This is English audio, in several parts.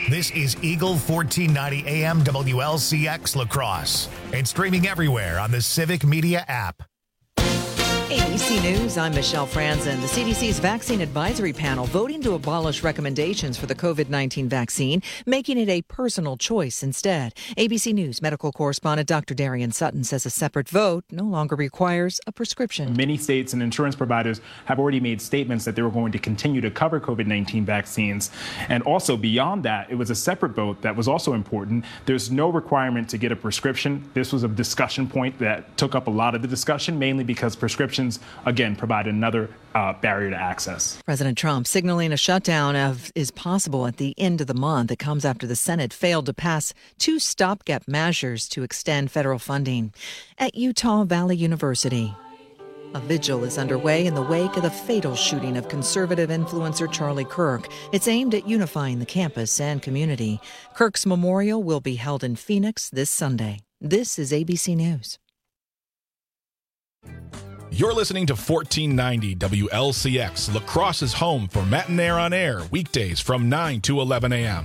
This is Eagle 1490 AM WLCX La Crosse and streaming everywhere on the Civic Media app. ABC News, I'm Michelle Franzen. The CDC's Vaccine Advisory Panel voting to abolish recommendations for the COVID-19 vaccine, making it a personal choice instead. ABC News medical correspondent Dr. Darian Sutton says a separate vote no longer requires a prescription. Many states and insurance providers have already made statements that they were going to continue to cover COVID-19 vaccines. And also beyond that, it was a separate vote that was also important. There's no requirement to get a prescription. This was a discussion point that took up a lot of the discussion, mainly because prescriptions again, provide another barrier to access. President Trump signaling a shutdown is possible at the end of the month. It comes after the Senate failed to pass 2 stopgap measures to extend federal funding. At Utah Valley University, a vigil is underway in the wake of the fatal shooting of conservative influencer Charlie Kirk. It's aimed at unifying the campus and community. Kirk's memorial will be held in Phoenix this Sunday. This is ABC News. You're listening to 1490 WLCX, La Crosse's home for Matinee on Air, weekdays from 9 to 11 a.m.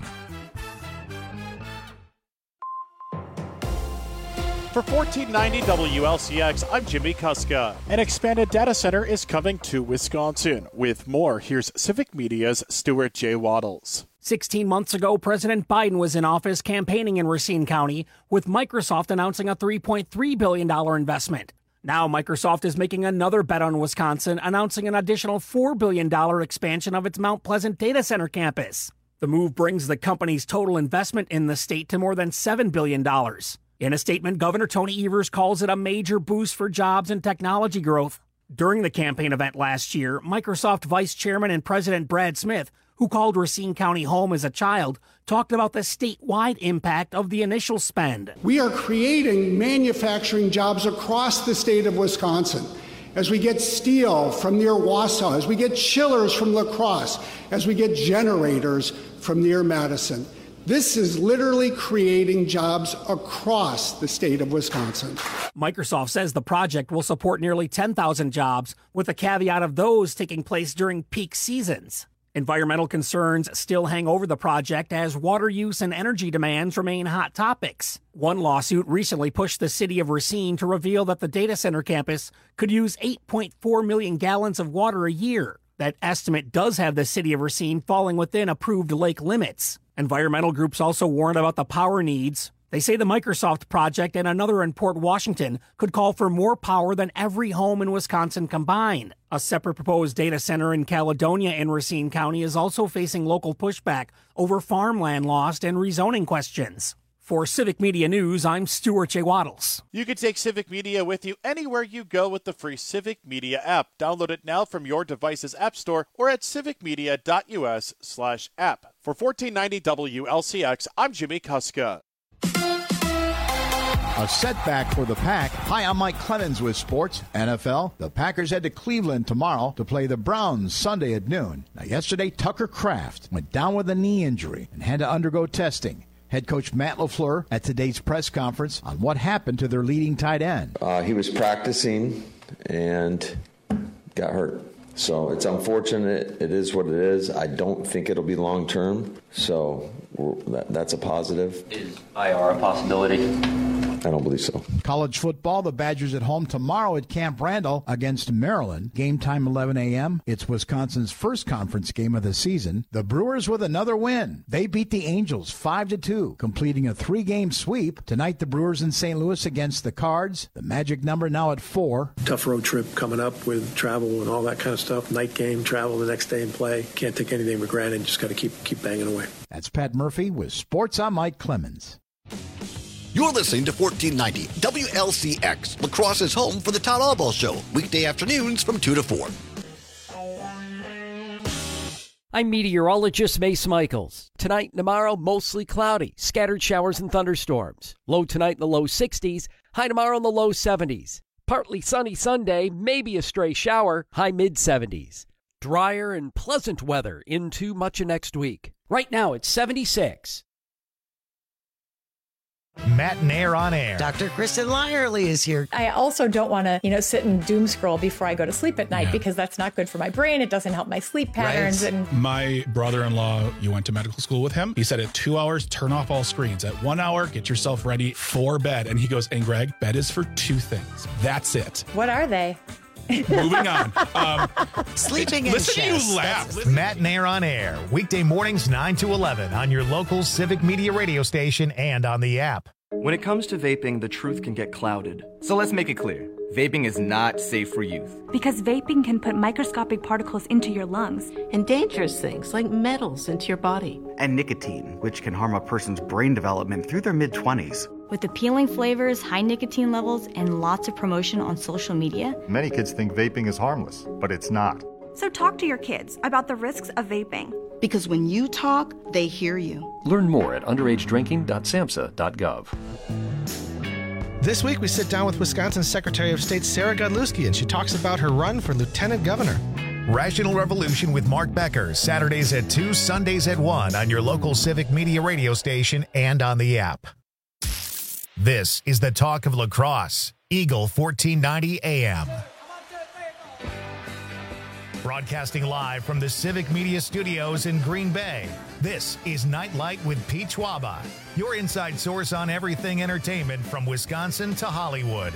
For 1490 WLCX, I'm Jimmy Kuska. An expanded data center is coming to Wisconsin. With more, here's Civic Media's Stuart J. Waddles. 16 months ago, President Biden was in office campaigning in Racine County, with Microsoft announcing a $3.3 billion investment. Now Microsoft is making another bet on Wisconsin, announcing an additional $4 billion expansion of its Mount Pleasant data center campus. The move brings the company's total investment in the state to more than $7 billion. In a statement, Governor Tony Evers calls it a major boost for jobs and technology growth. During the campaign event last year, Microsoft Vice Chairman and President Brad Smith, who called Racine County home as a child, talked about the statewide impact of the initial spend. We are creating manufacturing jobs across the state of Wisconsin. As we get steel from near Wausau, as we get chillers from La Crosse, as we get generators from near Madison. This is literally creating jobs across the state of Wisconsin. Microsoft says the project will support nearly 10,000 jobs, with a caveat of those taking place during peak seasons. Environmental concerns still hang over the project as water use and energy demands remain hot topics. One lawsuit recently pushed the city of Racine to reveal that the data center campus could use 8.4 million gallons of water a year. That estimate does have the city of Racine falling within approved lake limits. Environmental groups also warned about the power needs. They say the Microsoft project and another in Port Washington could call for more power than every home in Wisconsin combined. A separate proposed data center in Caledonia in Racine County is also facing local pushback over farmland lost and rezoning questions. For Civic Media News, I'm Stuart J. Waddles. You can take Civic Media with you anywhere you go with the free Civic Media app. Download it now from your device's app store or at civicmedia.us/app. For 1490 WLCX, I'm Jimmy Kuska. A setback for the Pack. Hi, I'm Mike Clemens with Sports NFL. The Packers head to Cleveland tomorrow to play the Browns Sunday at noon. Now, yesterday, Tucker Kraft went down with a knee injury and had to undergo testing. Head coach Matt LaFleur at today's press conference on what happened to their leading tight end. He was practicing and got hurt. So it's unfortunate. It is what it is. I don't think it'll be long term. So that's a positive. Is IR a possibility? I don't believe so. College football, the Badgers at home tomorrow at Camp Randall against Maryland. Game time 11 a.m. It's Wisconsin's first conference game of the season. The Brewers with another win. They beat the Angels 5-2, completing a 3-game sweep. Tonight, the Brewers in St. Louis against the Cards. The magic number now at 4. Tough road trip coming up with travel and all that kind of stuff. Night game, travel the next day and play. Can't take anything for granted. Just got to keep banging away. That's Pat Murphy with Sports. I'm Mike Clemens. You're listening to 1490 WLCX, La Crosse's home for the Todd Albaugh Show, weekday afternoons from 2 to 4. I'm meteorologist Mace Michaels. Tonight and tomorrow, mostly cloudy, scattered showers and thunderstorms. Low tonight in the low 60s, high tomorrow in the low 70s. Partly sunny Sunday, maybe a stray shower, high mid-70s. Drier and pleasant weather into much of next week. Right now, it's 76. Matt and Air on Air. Dr. Kristen Lyerly is here. I also don't want to, sit and doom scroll before I go to sleep at night because that's not good for my brain. It doesn't help my sleep patterns. Right. And my brother-in-law, you went to medical school with him. He said at 2 hours, turn off all screens. At 1 hour, get yourself ready for bed. And he goes, and Greg, bed is for 2 things. That's it. What are they? Moving on. Sleeping in Listen chest. to you laugh. Matt and Air on Air. Weekday mornings 9 to 11 on your local Civic Media radio station and on the app. When it comes to vaping, the truth can get clouded. So let's make it clear. Vaping is not safe for youth. Because vaping can put microscopic particles into your lungs. And dangerous things like metals into your body. And nicotine, which can harm a person's brain development through their mid-20s. With appealing flavors, high nicotine levels, and lots of promotion on social media. Many kids think vaping is harmless, but it's not. So talk to your kids about the risks of vaping. Because when you talk, they hear you. Learn more at underagedrinking.samhsa.gov. This week, we sit down with Wisconsin's Secretary of State, Sarah Godlewski, and she talks about her run for lieutenant governor. Rational Revolution with Mark Becker, Saturdays at 2, Sundays at 1 on your local Civic Media radio station and on the app. This is the talk of La Crosse, Eagle 1490 AM. Broadcasting live from the Civic Media Studios in Green Bay, this is Nightlight with Pete Schwaba, your inside source on everything entertainment from Wisconsin to Hollywood.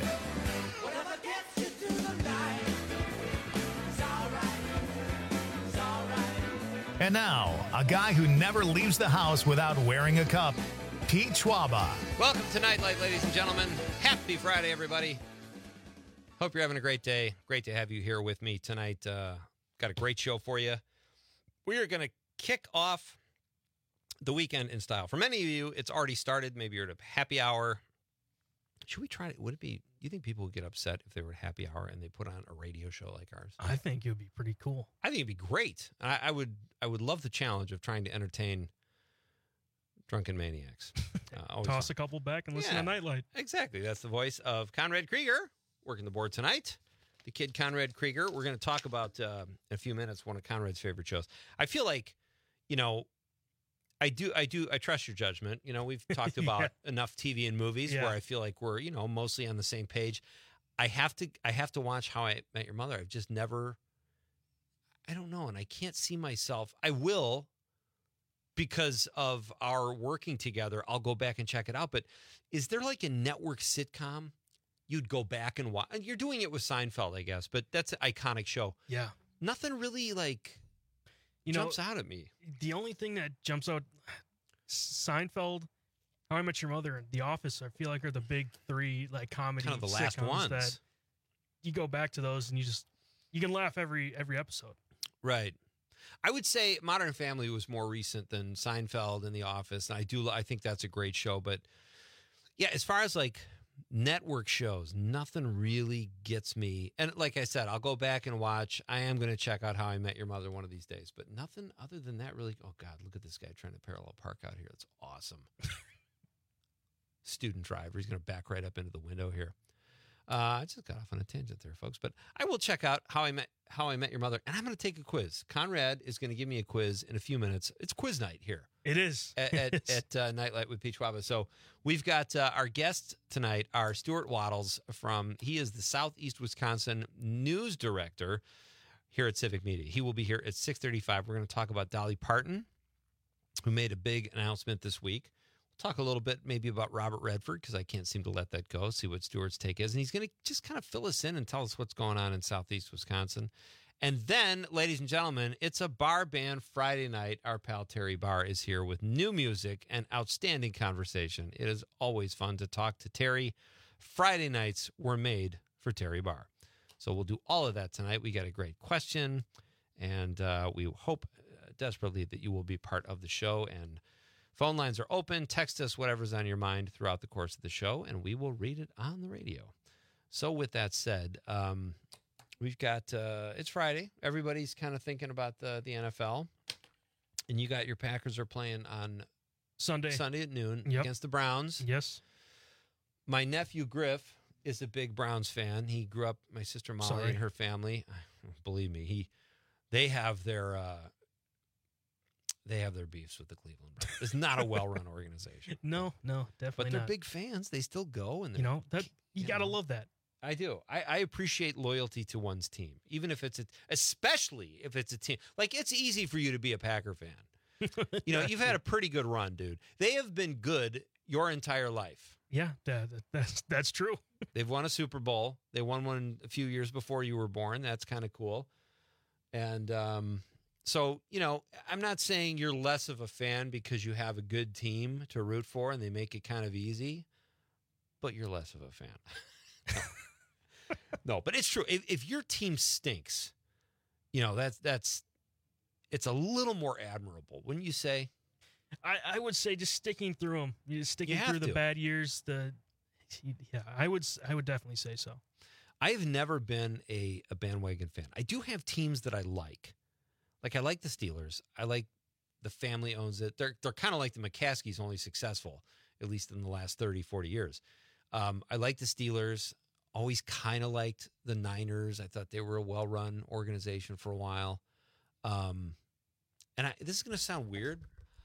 And now, a guy who never leaves the house without wearing a cup, Pete Schwaba. Welcome to Nightlight, ladies and gentlemen. Happy Friday, everybody. Hope you're having a great day. Great to have you here with me tonight. Got a great show for you. We are going to kick off the weekend in style. For many of you, it's already started. Maybe you're at a happy hour. Should we try it? Would it be, do you think people would get upset if they were at happy hour and they put on a radio show like ours? I think it would be pretty cool. I think it'd be great. I would love the challenge of trying to entertain drunken maniacs. Toss fun. A couple back and listen to Nightlight. Exactly. That's the voice of Conrad Krieger working the board tonight. The kid Conrad Krieger. We're going to talk about in a few minutes one of Conrad's favorite shows. I feel like, I trust your judgment. We've talked about enough TV and movies where I feel like we're, mostly on the same page. I have to watch How I Met Your Mother. I've just never, I don't know. And I can't see myself. I will, because of our working together, I'll go back and check it out. But is there like a network sitcom you'd go back and watch? You're doing it with Seinfeld, I guess, but that's an iconic show. Yeah. Nothing really jumps out at me. The only thing that jumps out, Seinfeld, How I Met Your Mother, and The Office, I feel like are the big three comedy kind of the last ones that you go back to those and you can laugh every episode. Right. I would say Modern Family was more recent than Seinfeld and The Office, and I think that's a great show. But yeah, as far as network shows, nothing really gets me. And like I said, I'll go back and watch. I am going to check out How I Met Your Mother one of these days, but nothing other than that really. Oh God, look at this guy trying to parallel park out here. That's awesome. Student driver. He's going to back right up into the window here. I just got off on a tangent there, folks, but I will check out How I Met Your Mother, and I'm going to take a quiz. Conrad is going to give me a quiz in a few minutes. It's quiz night here. It is. At Nightlight with Pete Schwaba. So we've got our guest tonight, our Stuart Waddles he is the Southeast Wisconsin news director here at Civic Media. He will be here at 6:35. We're going to talk about Dolly Parton, who made a big announcement this week. Talk a little bit maybe about Robert Redford, because I can't seem to let that go, see what Stuart's take is. And he's going to just kind of fill us in and tell us what's going on in Southeast Wisconsin. And then, ladies and gentlemen, it's a bar band Friday night. Our pal Terry Barr is here with new music and outstanding conversation. It is always fun to talk to Terry. Friday nights were made for Terry Barr. So we'll do all of that tonight. We got a great question, and we hope desperately that you will be part of the show. And phone lines are open. Text us whatever's on your mind throughout the course of the show, and we will read it on the radio. So with that said, we've got, it's Friday. Everybody's kind of thinking about the NFL. And you got your Packers are playing on Sunday at noon against the Browns. Yes. My nephew Griff is a big Browns fan. He grew up, my sister Molly and her family. Believe me, they have their They have their beefs with the Cleveland Browns. It's not a well-run organization. No, definitely But they're not. big fans. They still go, and You got to love that. I do. I appreciate loyalty to one's team, even if especially if it's a team. Like, it's easy for you to be a Packer fan. You've had a pretty good run, dude. They have been good your entire life. Yeah, that's true. They've won a Super Bowl. They won one a few years before you were born. That's kind of cool. And so, I'm not saying you're less of a fan because you have a good team to root for and they make it kind of easy, but you're less of a fan. No, but it's true. If your team stinks, it's a little more admirable, wouldn't you say? I would say just sticking through them, sticking You through have the to. bad years. I would definitely say so. I've never been a bandwagon fan. I do have teams that I like. Like, I like the Steelers. I like the family owns it. They're kind of like the McCaskies, only successful, at least in the last 30, 40 years. I like the Steelers. Always kind of liked the Niners. I thought they were a well-run organization for a while. This is going to sound weird.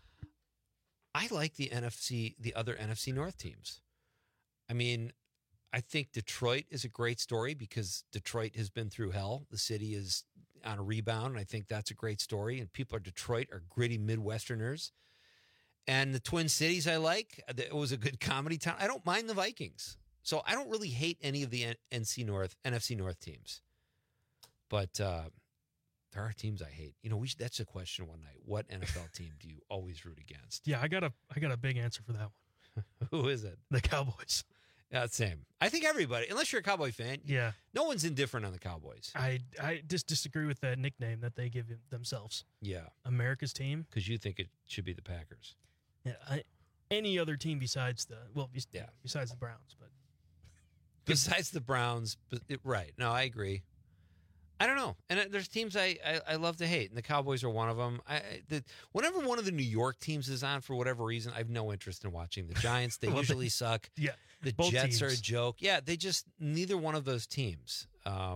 I like the other NFC North teams. I mean, I think Detroit is a great story because Detroit has been through hell. The city is on a rebound, and I think that's a great story. And people at Detroit are gritty Midwesterners. And the Twin Cities I like. It was a good comedy town. I don't mind the Vikings. So I don't really hate any of the NFC North teams. But there are teams I hate. That's a question one night. What NFL team do you always root against? Yeah, I got a big answer for that one. Who is it? The Cowboys. Yeah, same. I think everybody, unless you're a Cowboy fan, yeah, no one's indifferent on the Cowboys. I just disagree with that nickname that they give themselves. Yeah, America's team, because you think it should be the Packers. Yeah, any other team besides besides the Browns, but besides the Browns, right? No, I agree. I don't know, and there's teams I love to hate, and the Cowboys are one of them. Whenever one of the New York teams is on for whatever reason, I have no interest in watching the Giants. They usually suck. Yeah, the Jets are a joke. Yeah, they just neither one of those teams.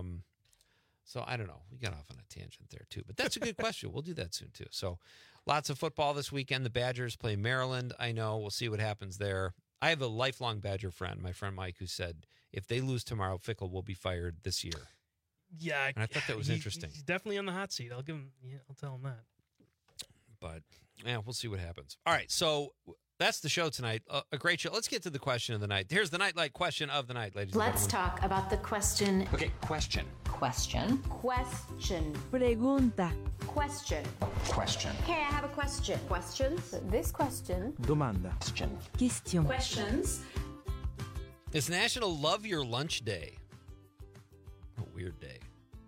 So I don't know. We got off on a tangent there too, but that's a good question. We'll do that soon too. So lots of football this weekend. The Badgers play Maryland. I know. We'll see what happens there. I have a lifelong Badger friend, my friend Mike, who said if they lose tomorrow, Fickle will be fired this year. Yeah, and I thought that was interesting. He's definitely on the hot seat. I'll give him. Yeah, I'll tell him that. But yeah, we'll see what happens. All right, so that's the show tonight. A great show. Let's get to the question of the night. Here's the Nightlight question of the night, ladies and gentlemen. Let's talk about the question. Okay, question. Question. Question. Pregunta. Question. Question. Okay, I have a question. Questions? This question. Domanda. Question. Questions. It's National Love Your Lunch Day. A weird day.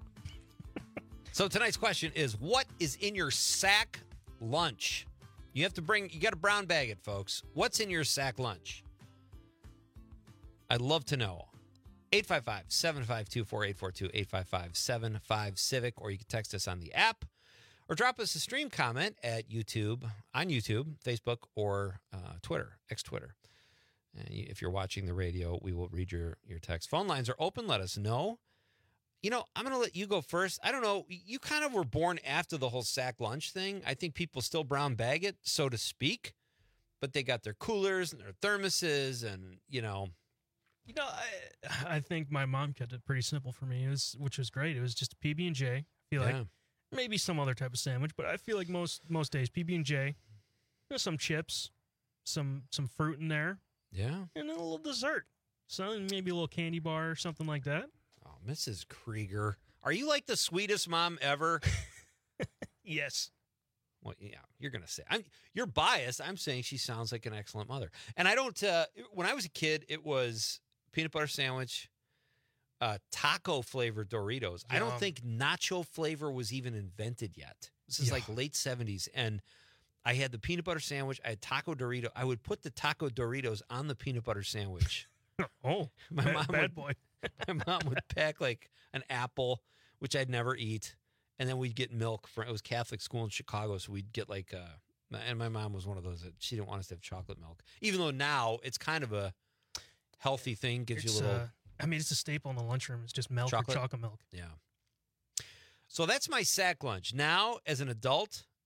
So tonight's question is, what is in your sack lunch? You got to brown bag it, folks. What's in your sack lunch? I'd love to know. 855-752-4842, 855-75-CIVIC, or you can text us on the app, or drop us a stream comment at YouTube, on YouTube, Facebook, or Twitter, X-Twitter. And if you're watching the radio, we will read your text. Phone lines are open. Let us know. I'm going to let you go first. I don't know. You kind of were born after the whole sack lunch thing. I think people still brown bag it, so to speak, but they got their coolers and their thermoses and, I think my mom kept it pretty simple for me, which was great. It was just PB&J. I feel like maybe some other type of sandwich, but I feel like most days PB&J, some chips, some fruit in there. Yeah. And then a little dessert. So maybe a little candy bar or something like that. Oh, Mrs. Krieger. Are you like the sweetest mom ever? Yes. Well, yeah, you're going to say. You're biased. I'm saying she sounds like an excellent mother. And I don't, when I was a kid, it was peanut butter sandwich, taco flavored Doritos. I don't think nacho flavor was even invented yet. This is like late 70s. And I had the peanut butter sandwich. I had taco Dorito. I would put the taco Doritos on the peanut butter sandwich. Oh, bad boy. My mom would pack like an apple, which I'd never eat. And then we'd get milk from, it was Catholic school in Chicago. So we'd get like, and my mom was one of those that she didn't want us to have chocolate milk, even though now it's kind of a healthy thing. Gives you a little, it's a staple in the lunchroom. It's just milk or chocolate milk. Yeah. So that's my sack lunch. Now, as an adult,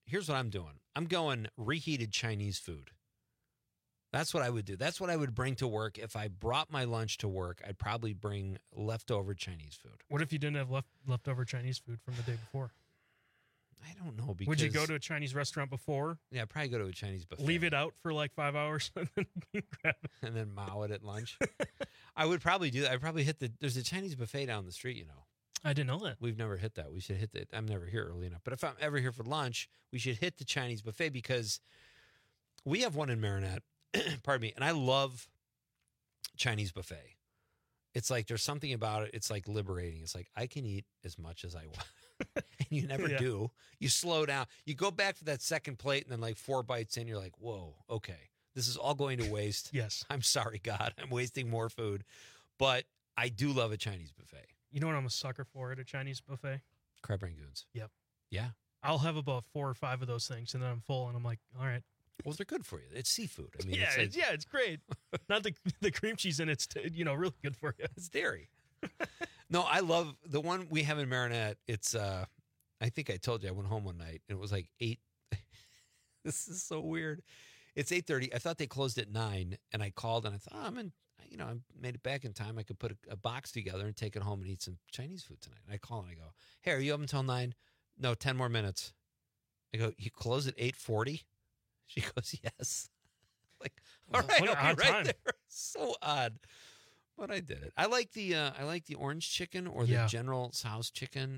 here's what I'm doing. I'm going reheated Chinese food. That's what I would do. That's what I would bring to work. If I brought my lunch to work, I'd probably bring leftover Chinese food. What if you didn't have leftover Chinese food from the day before? I don't know. Because would you go to a Chinese restaurant before? Yeah, I'd probably go to a Chinese buffet. Leave it out for like 5 hours and then grab it. And then mow it at lunch. I would probably do that. I'd probably hit there's a Chinese buffet down the street, you know. I didn't know that. We've never hit that. We should hit it. I'm never here early enough. But if I'm ever here for lunch, we should hit the Chinese buffet because we have one in Marinette. Pardon me. And I love Chinese buffet. It's like there's something about it. It's like liberating. It's like I can eat as much as I want. And you never do. You slow down. You go back for that second plate and then like 4 bites in, you're like, whoa, okay. This is all going to waste. Yes. I'm sorry, God. I'm wasting more food. But I do love a Chinese buffet. You know what I'm a sucker for at a Chinese buffet? Crab rangoons. Yep. Yeah. I'll have about 4 or 5 of those things and then I'm full and I'm like, all right. Well, they're good for you. It's seafood. I mean, it's great. Not the cream cheese in it's really good for you. It's dairy. No, I love the one we have in Marinette. It's I think I told you I went home one night and it was like 8. This is so weird. It's 8:30. I thought they closed at 9, and I called and I thought, I made it back in time. I could put a box together and take it home and eat some Chinese food tonight. And I call and I go, hey, are you up until 9? No, 10 more minutes. I go, you close at 8:40? She goes, yes. Like, all right, I'll be right there. So odd, but I did it. I like the orange chicken or the General Tso's chicken.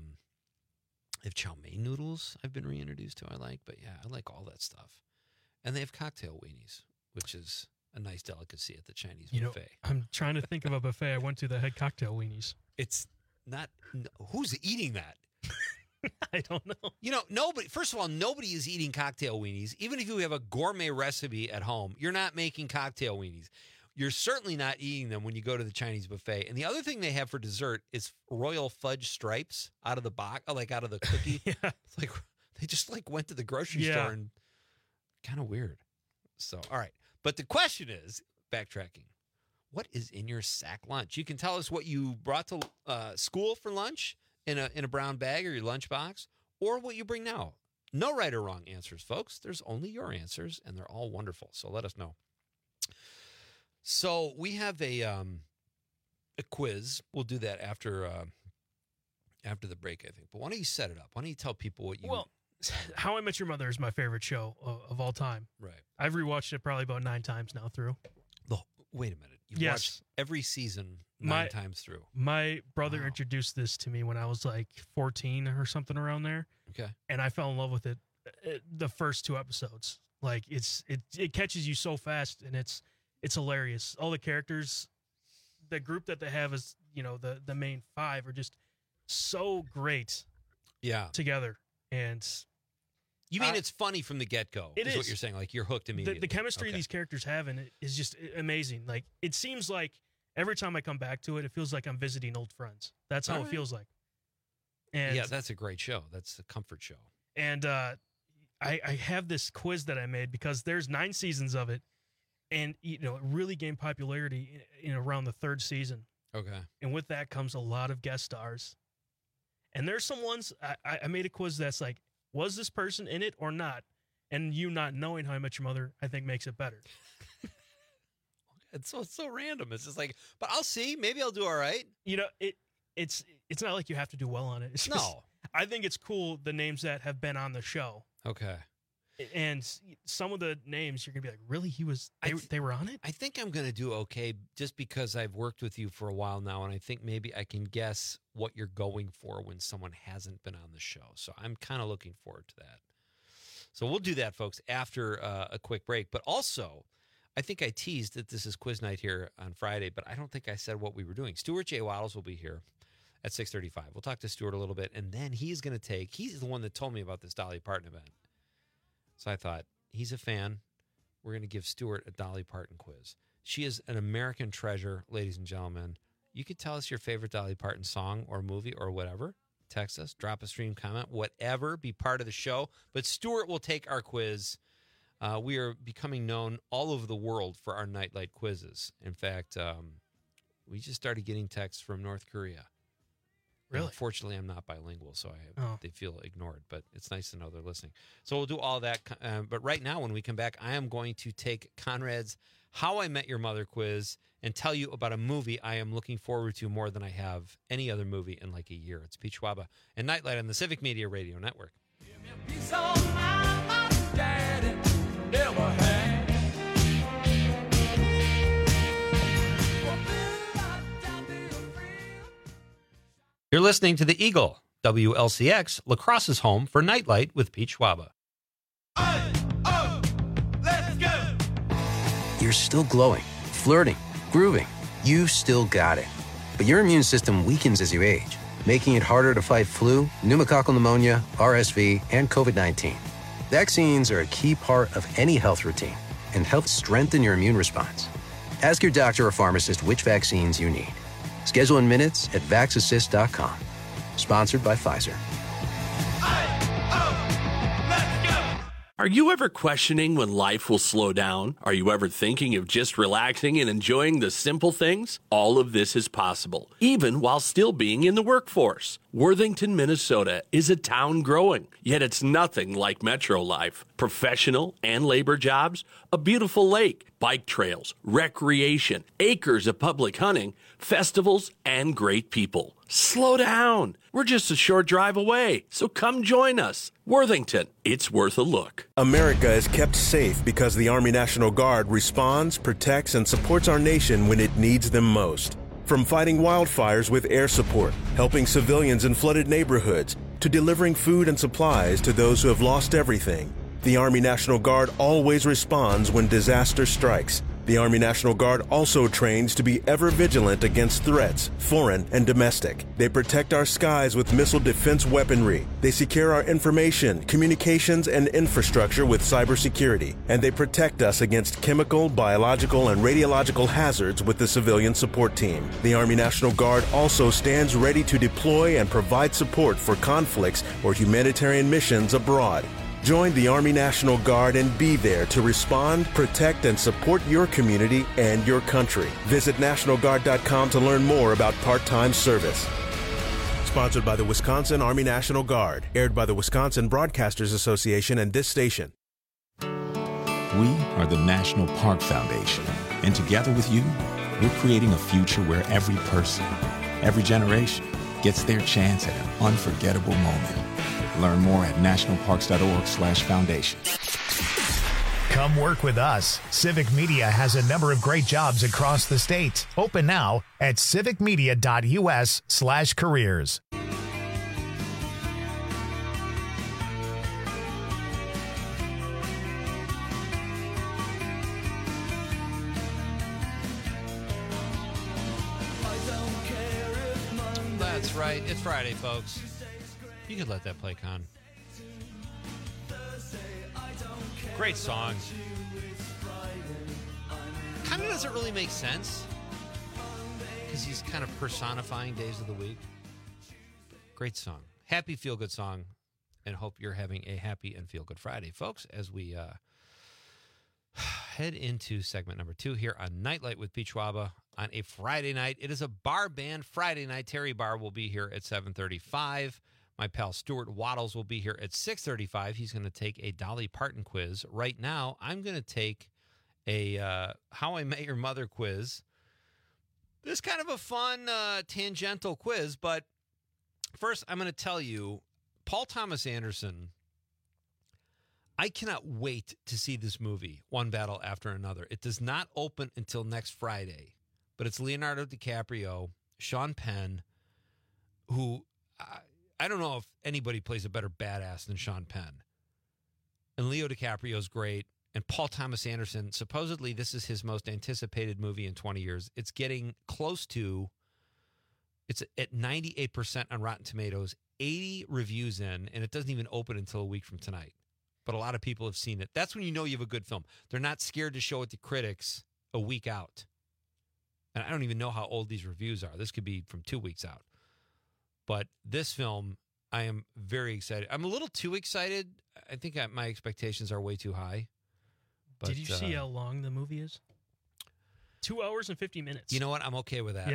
They have chow mein noodles I've been reintroduced to. I like, but yeah, I like all that stuff. And they have cocktail weenies, which is a nice delicacy at the Chinese buffet. I'm trying to think of a buffet I went to that had cocktail weenies. It's not. Who's eating that? I don't know. Nobody. First of all, nobody is eating cocktail weenies. Even if you have a gourmet recipe at home, you're not making cocktail weenies. You're certainly not eating them when you go to the Chinese buffet. And the other thing they have for dessert is royal fudge stripes out of the box, like out of the cookie. Yeah. It's like they just like went to the grocery store and kind of weird. So, all right. But the question is, backtracking, what is in your sack lunch? You can tell us what you brought to school for lunch in a brown bag or your lunchbox, or what you bring now. No right or wrong answers, folks. There's only your answers, and they're all wonderful. So let us know. So we have a quiz. We'll do that after the break, I think. But why don't you set it up? Why don't you tell people what you... Well, How I Met Your Mother is my favorite show of all time. Right. I've rewatched it probably about 9 times now through. Wait a minute. You've watched every season 9 times through. My brother introduced this to me when I was like 14 or something around there. Okay. And I fell in love with it the first 2 episodes. Like it catches you so fast and it's hilarious. All the characters, the group that they have is, the main 5 are just so great. Yeah. Together. And you mean it's funny from the get-go? It is what you're saying. Like you're hooked immediately. The chemistry these characters have and it is just amazing. Like it seems like every time I come back to it, it feels like I'm visiting old friends. That's how it feels like. And yeah, that's a great show. That's a comfort show. And I have this quiz that I made because there's 9 seasons of it, and it really gained popularity in around the 3rd season. Okay. And with that comes a lot of guest stars. And there's some ones I made a quiz that's like, was this person in it or not? And you not knowing How I Met Your Mother, I think makes it better. It's so random. It's just like, but I'll see. Maybe I'll do all right. It's not like you have to do well on it. It's just, I think it's cool the names that have been on the show. Okay. And some of the names you're gonna be like, really? They were on it? I think I'm gonna do okay just because I've worked with you for a while now, and I think maybe I can guess what you're going for when someone hasn't been on the show. So I'm kind of looking forward to that. So we'll do that, folks, after a quick break. But also, I think I teased that this is quiz night here on Friday, but I don't think I said what we were doing. Stuart J. Waddles will be here at 6:35. We'll talk to Stuart a little bit, and then he's the one that told me about this Dolly Parton event. So I thought, he's a fan. We're going to give Stuart a Dolly Parton quiz. She is an American treasure, ladies and gentlemen. You could tell us your favorite Dolly Parton song or movie or whatever. Text us, drop a stream comment, whatever, be part of the show. But Stuart will take our quiz. We are becoming known all over the world for our Nightlight quizzes. In fact, we just started getting texts from North Korea. Really? Unfortunately, I'm not bilingual, so Oh. they feel ignored, but it's nice to know they're listening. So we'll do all that. But right now, when we come back, I am going to take Conrad's How I Met Your Mother quiz and tell you about a movie I am looking forward to more than I have any other movie in like a year. It's Pete Schwaba and Nightlight on the Civic Media Radio Network. You're listening to The Eagle, WLCX, La Crosse's home for Nightlight with Pete Schwaba. You're still glowing, flirting, grooving. You've still got it. But your immune system weakens as you age, making it harder to fight flu, pneumococcal pneumonia, RSV, and COVID-19. Vaccines are a key part of any health routine and help strengthen your immune response. Ask your doctor or pharmacist which vaccines you need. Schedule in minutes at VaxAssist.com. Sponsored by Pfizer. Are you ever questioning when life will slow down? Are you ever thinking of just relaxing and enjoying the simple things? All of this is possible, even while still being in the workforce. Worthington, Minnesota is a town growing, yet it's nothing like metro life. Professional and labor jobs, a beautiful lake, bike trails, recreation, acres of public hunting, festivals, and great people. Slow down. We're just a short drive away, so come join us. Worthington, it's worth a look. America is kept safe because the Army National Guard responds, protects, and supports our nation when it needs them most. From fighting wildfires with air support, helping civilians in flooded neighborhoods, to delivering food and supplies to those who have lost everything, the Army National Guard always responds when disaster strikes. The Army National Guard also trains to be ever vigilant against threats, foreign and domestic. They protect our skies with missile defense weaponry. They secure our information, communications, and infrastructure with cybersecurity. And they protect us against chemical, biological, and radiological hazards with the civilian support team. The Army National Guard also stands ready to deploy and provide support for conflicts or humanitarian missions abroad. Join the Army National Guard and be there to respond, protect, and support your community and your country. Visit NationalGuard.com to learn more about part-time service. Sponsored by the Wisconsin Army National Guard. Aired by the Wisconsin Broadcasters Association and this station. We are the National Park Foundation. And together with you, we're creating a future where every person, every generation, gets their chance at an unforgettable moment. Learn more at nationalparks.org/foundation. Come work with us. Civic Media has a number of great jobs across the state. Open now at civicmedia.us/careers. That's right. It's Friday, folks. You could let that play, Con. Great song. Kind of doesn't really make sense because he's kind of personifying days of the week. Great song. Happy feel-good song, and hope you're having a happy and feel-good Friday, folks, as we head into segment number 2 here on Nightlight with Pete Schwaba on a Friday night. It is a bar band Friday night. Terry Barr will be here at 7:35. My pal Stuart Waddles will be here at 6:35. He's going to take a Dolly Parton quiz. Right now, I'm going to take a How I Met Your Mother quiz. This is kind of a fun tangential quiz, but first I'm going to tell you, Paul Thomas Anderson, I cannot wait to see this movie, One Battle After Another. It does not open until next Friday, but it's Leonardo DiCaprio, Sean Penn, who... I don't know if anybody plays a better badass than Sean Penn. And Leo DiCaprio is great. And Paul Thomas Anderson, supposedly this is his most anticipated movie in 20 years. It's getting close to, it's at 98% on Rotten Tomatoes, 80 reviews in, and it doesn't even open until a week from tonight. But a lot of people have seen it. That's when you know you have a good film. They're not scared to show it to critics a week out. And I don't even know how old these reviews are. This could be from 2 weeks out. But this film, I am very excited. I'm a little too excited. I think my expectations are way too high. But, did you see how long the movie is? 2 hours and 50 minutes. You know what? I'm okay with that. Yeah.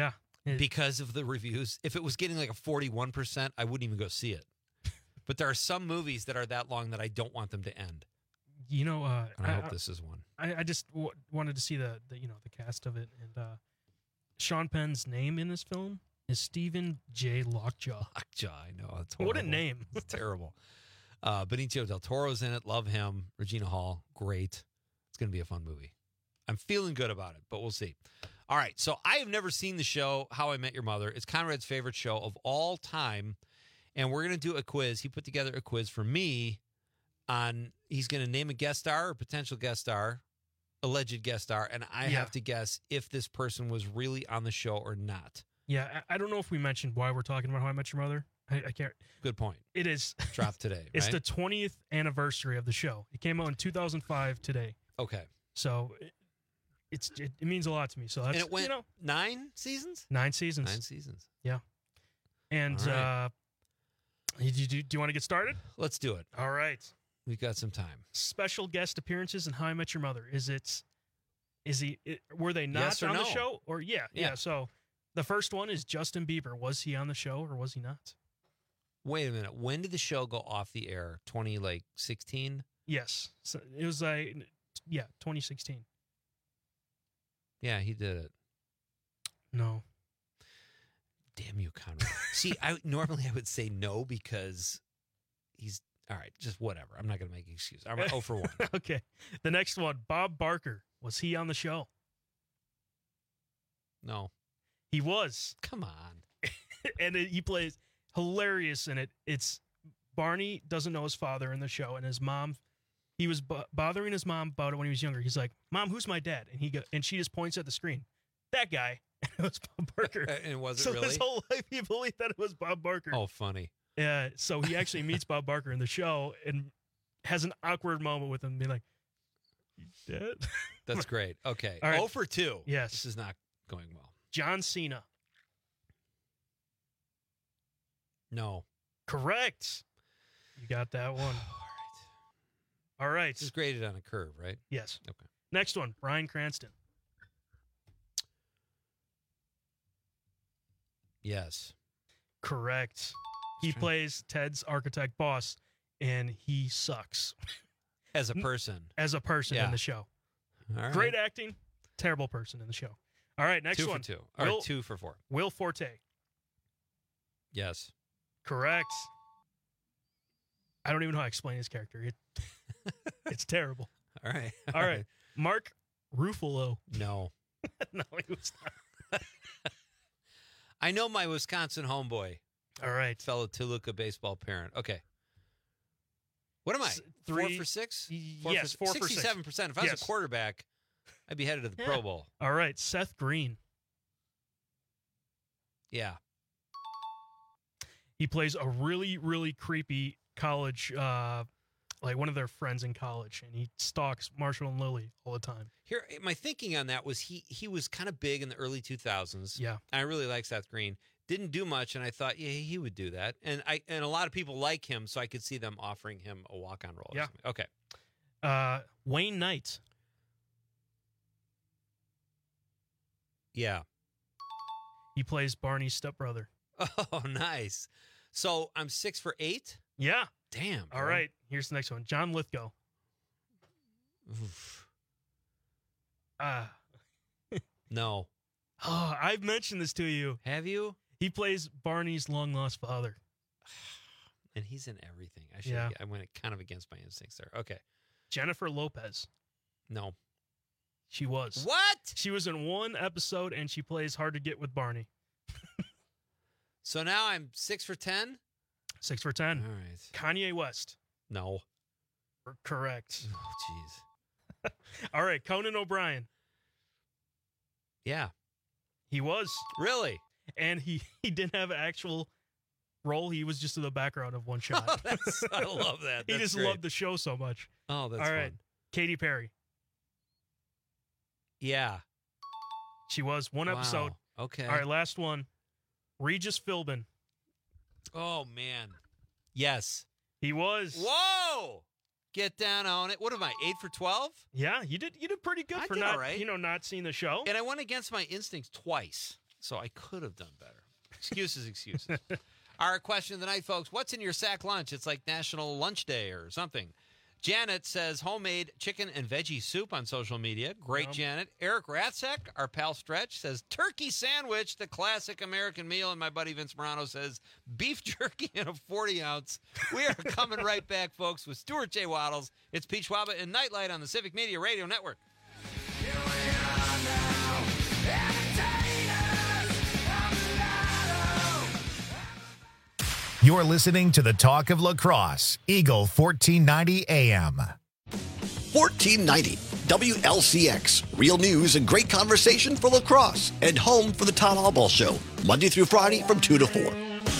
because of the reviews. If it was getting like a 41%, I wouldn't even go see it. But there are some movies that are that long that I don't want them to end. You know, And I hope this is one. I just wanted to see the cast of it, and Sean Penn's name in this film is Stephen J. Lockjaw. Lockjaw, I know. It's What a horrible. name. It's terrible. Benicio del Toro's in it. Love him. Regina Hall, great. It's going to be a fun movie. I'm feeling good about it, but we'll see. All right, so I have never seen the show How I Met Your Mother. It's Conrad's favorite show of all time, and we're going to do a quiz. He put together a quiz for me on, he's going to name a guest star or potential guest star, alleged guest star, and I have to guess if this person was really on the show or not. Yeah, I don't know if we mentioned why we're talking about How I Met Your Mother. I can't. Good point. It is. Dropped today, It's right? the 20th anniversary of the show. It came out in 2005 today. Okay. So it means a lot to me. So that's, And it went 9 seasons? 9 seasons. 9 seasons. Yeah. And All right. do you want to get started? Let's do it. All right. We've got some time. Special guest appearances in How I Met Your Mother. Were they not Yes or on the no? show? Or yeah. So the first one is Justin Bieber. Was he on the show or was he not? Wait a minute. When did the show go off the air? 2016? Yes. So it was 2016. Yeah, he did it. No. Damn you, Conrad. See, normally I would say no because he's all right. Just whatever. I'm not going to make an excuse. I'm 0 for 1. Okay. The next one, Bob Barker. Was he on the show? No. He was. Come on. And he plays hilarious in it. It's Barney doesn't know his father in the show, and his mom. He was bothering his mom about it when he was younger. He's like, "Mom, who's my dad?" And she just points at the screen. That guy. It was Bob Barker. And was it so really? his whole life he believed that it was Bob Barker. Oh, funny. Yeah. So he actually meets Bob Barker in the show and has an awkward moment with him, being like, "You dead?" That's great. Okay. All right. 0 for 2. Yes. This is not going well. John Cena. No. Correct. You got that one. All right. This is graded on a curve, right? Yes. Okay. Next one, Bryan Cranston. Yes. Correct. He plays Ted's architect boss, and he sucks. As a person. As a person Yeah. in the show. All right. Great acting, terrible person in the show. All right, next 2 one. for 2. Or 2 for 4. Will Forte. Yes. Correct. I don't even know how to explain his character. It's terrible. All right. All right. Mark Ruffalo. No. No, he was not. I know my Wisconsin homeboy. All right. Fellow Toluca baseball parent. Okay. What am I? 4 for 6? Yes, 4 for 6. 67%. If I was Yes. a quarterback, I'd be headed to the Pro Bowl. All right. Seth Green. Yeah. He plays a really, really creepy college, like one of their friends in college, and he stalks Marshall and Lily all the time. Here, my thinking on that was he was kind of big in the early 2000s. Yeah. I really like Seth Green. Didn't do much, and I thought, yeah, he would do that. And a lot of people like him, so I could see them offering him a walk-on role. or Yeah. something. Okay. Wayne Knight. Yeah. He plays Barney's stepbrother. Oh, nice. So I'm 6 for 8? Yeah. Damn. All bro. right. Here's the next one. John Lithgow. Oof. No. Oh, I've mentioned this to you. Have you? He plays Barney's long-lost father. And he's in everything. Yeah. I went kind of against my instincts there. Okay. Jennifer Lopez. No. She was. What? She was in one episode, and she plays Hard to Get with Barney. So now I'm 6 for 10? 6 for 10. All right. Kanye West. No. Correct. Oh, jeez. All right. Conan O'Brien. Yeah. He was. Really? And he didn't have an actual role. He was just in the background of one shot. I love that. He That's just great. loved the show so much. Oh, that's All right. fun. Katy Perry. Yeah. She was one episode. Wow. Okay. All right, last one. Regis Philbin. Oh, man. Yes. He was. Whoa! Get down on it. What am I, 8 for 12? Yeah, you did pretty good I for did not all right. not seeing the show. And I went against my instincts twice. so I could have done better. Excuses. Our question of the night, folks. What's in your sack lunch? It's like National Lunch Day or something. Janet says homemade chicken and veggie soup on social media. Great, Janet. Eric Ratzek, our pal Stretch, says turkey sandwich, the classic American meal. And my buddy Vince Morano says beef jerky in a 40-ounce. We are coming right back, folks, with Stuart J. Waddles. It's Pete Schwaba and Nightlight on the Civic Media Radio Network. You're listening to the Talk of Lacrosse, Eagle 1490 AM. 1490 WLCX. Real news and great conversation for lacrosse. And home for the Todd Allball Show. Monday through Friday from 2 to 4.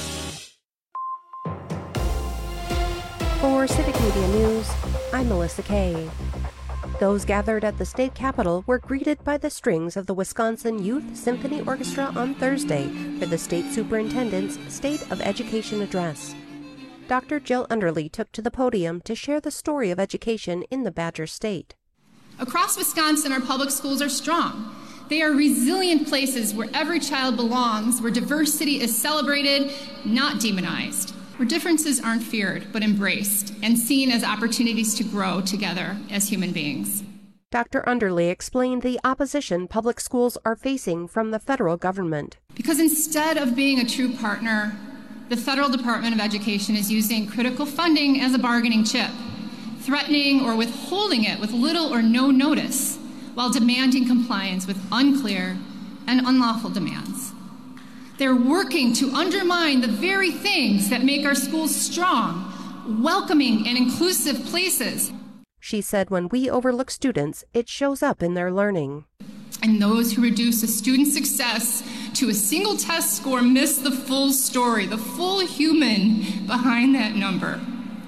For Civic Media News, I'm Melissa Kay. Those gathered at the state capitol were greeted by the strings of the Wisconsin Youth Symphony Orchestra on Thursday for the state superintendent's State of Education address. Dr. Jill Underly took to the podium to share the story of education in the Badger State. Across Wisconsin, our public schools are strong. They are resilient places where every child belongs, where diversity is celebrated, not demonized, where differences aren't feared but embraced and seen as opportunities to grow together as human beings. Dr. Underly explained the opposition public schools are facing from the federal government. Because instead of being a true partner, the Federal Department of Education is using critical funding as a bargaining chip, threatening or withholding it with little or no notice, while demanding compliance with unclear and unlawful demands. They're working to undermine the very things that make our schools strong, welcoming and inclusive places. She said when we overlook students, it shows up in their learning. And those who reduce a student's success to a single test score miss the full story, the full human behind that number.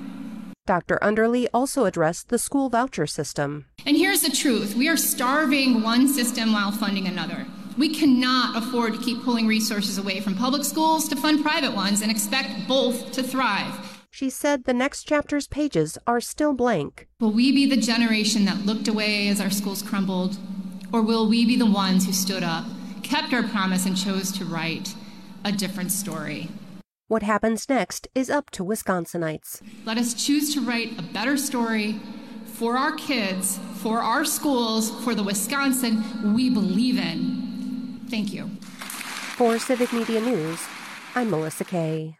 Dr. Underly also addressed the school voucher system. And here's the truth. We are starving one system while funding another. We cannot afford to keep pulling resources away from public schools to fund private ones and expect both to thrive. She said the next chapter's pages are still blank. Will we be the generation that looked away as our schools crumbled? Or will we be the ones who stood up, kept our promise, and chose to write a different story? What happens next is up to Wisconsinites. Let us choose to write a better story for our kids, for our schools, for the Wisconsin we believe in. Thank you. For Civic Media News, I'm Melissa Kay.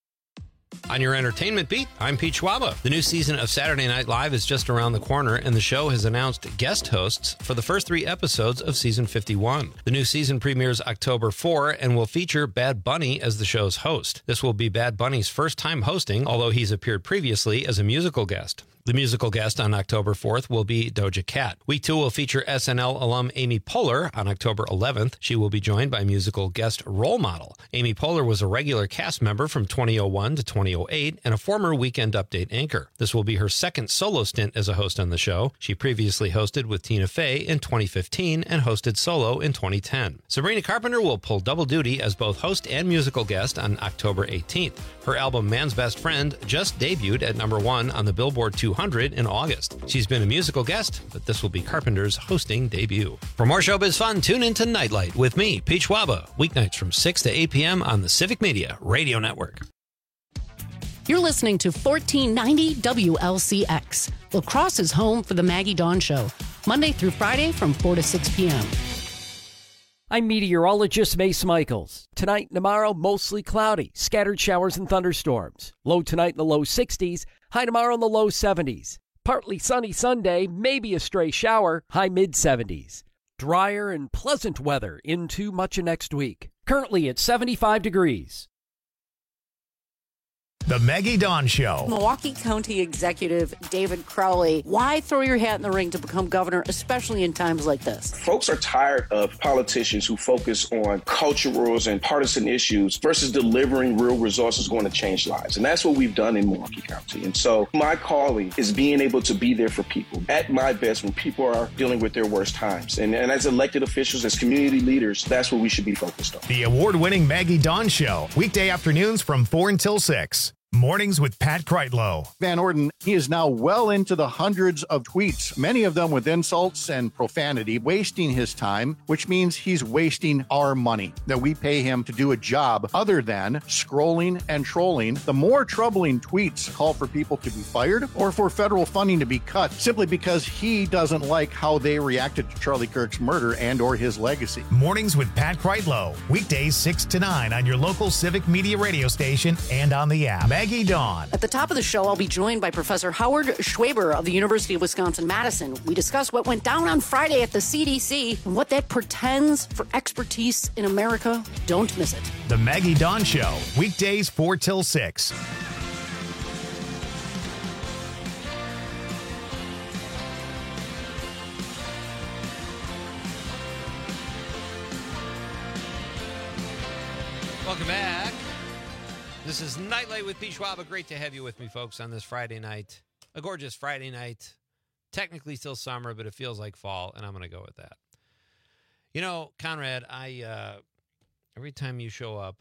On your entertainment beat, I'm Pete Schwaba. The new season of Saturday Night Live is just around the corner, and the show has announced guest hosts for the first 3 episodes of season 51. The new season premieres October 4 and will feature Bad Bunny as the show's host. This will be Bad Bunny's first time hosting, although he's appeared previously as a musical guest. The musical guest on October 4th will be Doja Cat. Week 2 will feature SNL alum Amy Poehler. On October 11th, she will be joined by musical guest Role Model. Amy Poehler was a regular cast member from 2001 to 2008 and a former Weekend Update anchor. This will be her second solo stint as a host on the show. She previously hosted with Tina Fey in 2015 and hosted solo in 2010. Sabrina Carpenter will pull double duty as both host and musical guest on October 18th. Her album Man's Best Friend just debuted at number 1 on the Billboard 200 in August. She's been a musical guest, but this will be Carpenter's hosting debut. For more showbiz fun, tune into Nightlight with me, Pete Schwaba, weeknights from 6 to 8 p.m. on the Civic Media Radio Network. You're listening to 1490 WLCX. La Crosse is home for the Maggie Dawn Show, Monday through Friday from 4 to 6 p.m. I'm meteorologist Mace Michaels. Tonight and tomorrow, mostly cloudy, scattered showers and thunderstorms. Low tonight in the low 60s, high tomorrow in the low 70s. Partly sunny Sunday, maybe a stray shower, high mid-70s. Drier and pleasant weather into much of next week. Currently at 75 degrees. The Maggie Dawn Show. Milwaukee County Executive David Crowley, why throw your hat in the ring to become governor, especially in times like this? Folks are tired of politicians who focus on culturals and partisan issues versus delivering real results is going to change lives. And that's what we've done in Milwaukee County. And so my calling is being able to be there for people at my best when people are dealing with their worst times. And as elected officials, as community leaders, that's what we should be focused on. The award-winning Maggie Dawn Show, weekday afternoons from 4 until 6. Mornings with Pat Kreitlow. Van Orden, he is now well into the hundreds of tweets, many of them with insults and profanity, wasting his time, which means he's wasting our money that we pay him to do a job other than scrolling and trolling. The more troubling tweets call for people to be fired or for federal funding to be cut simply because he doesn't like how they reacted to Charlie Kirk's murder and or his legacy. Mornings with Pat Kreitlow. Weekdays 6 to 9 on your local Civic Media radio station and on the app. Maggie Dawn. At the top of the show, I'll be joined by Professor Howard Schwaber of the University of Wisconsin-Madison. We discuss what went down on Friday at the CDC and what that portends for expertise in America. Don't miss it. The Maggie Dawn Show. Weekdays 4 till 6. Welcome back. This is Nightlight with Pete Schwab. Great to have you with me, folks, on this Friday night. A gorgeous Friday night. Technically still summer, but it feels like fall, and I'm going to go with that. You know, Conrad, every time you show up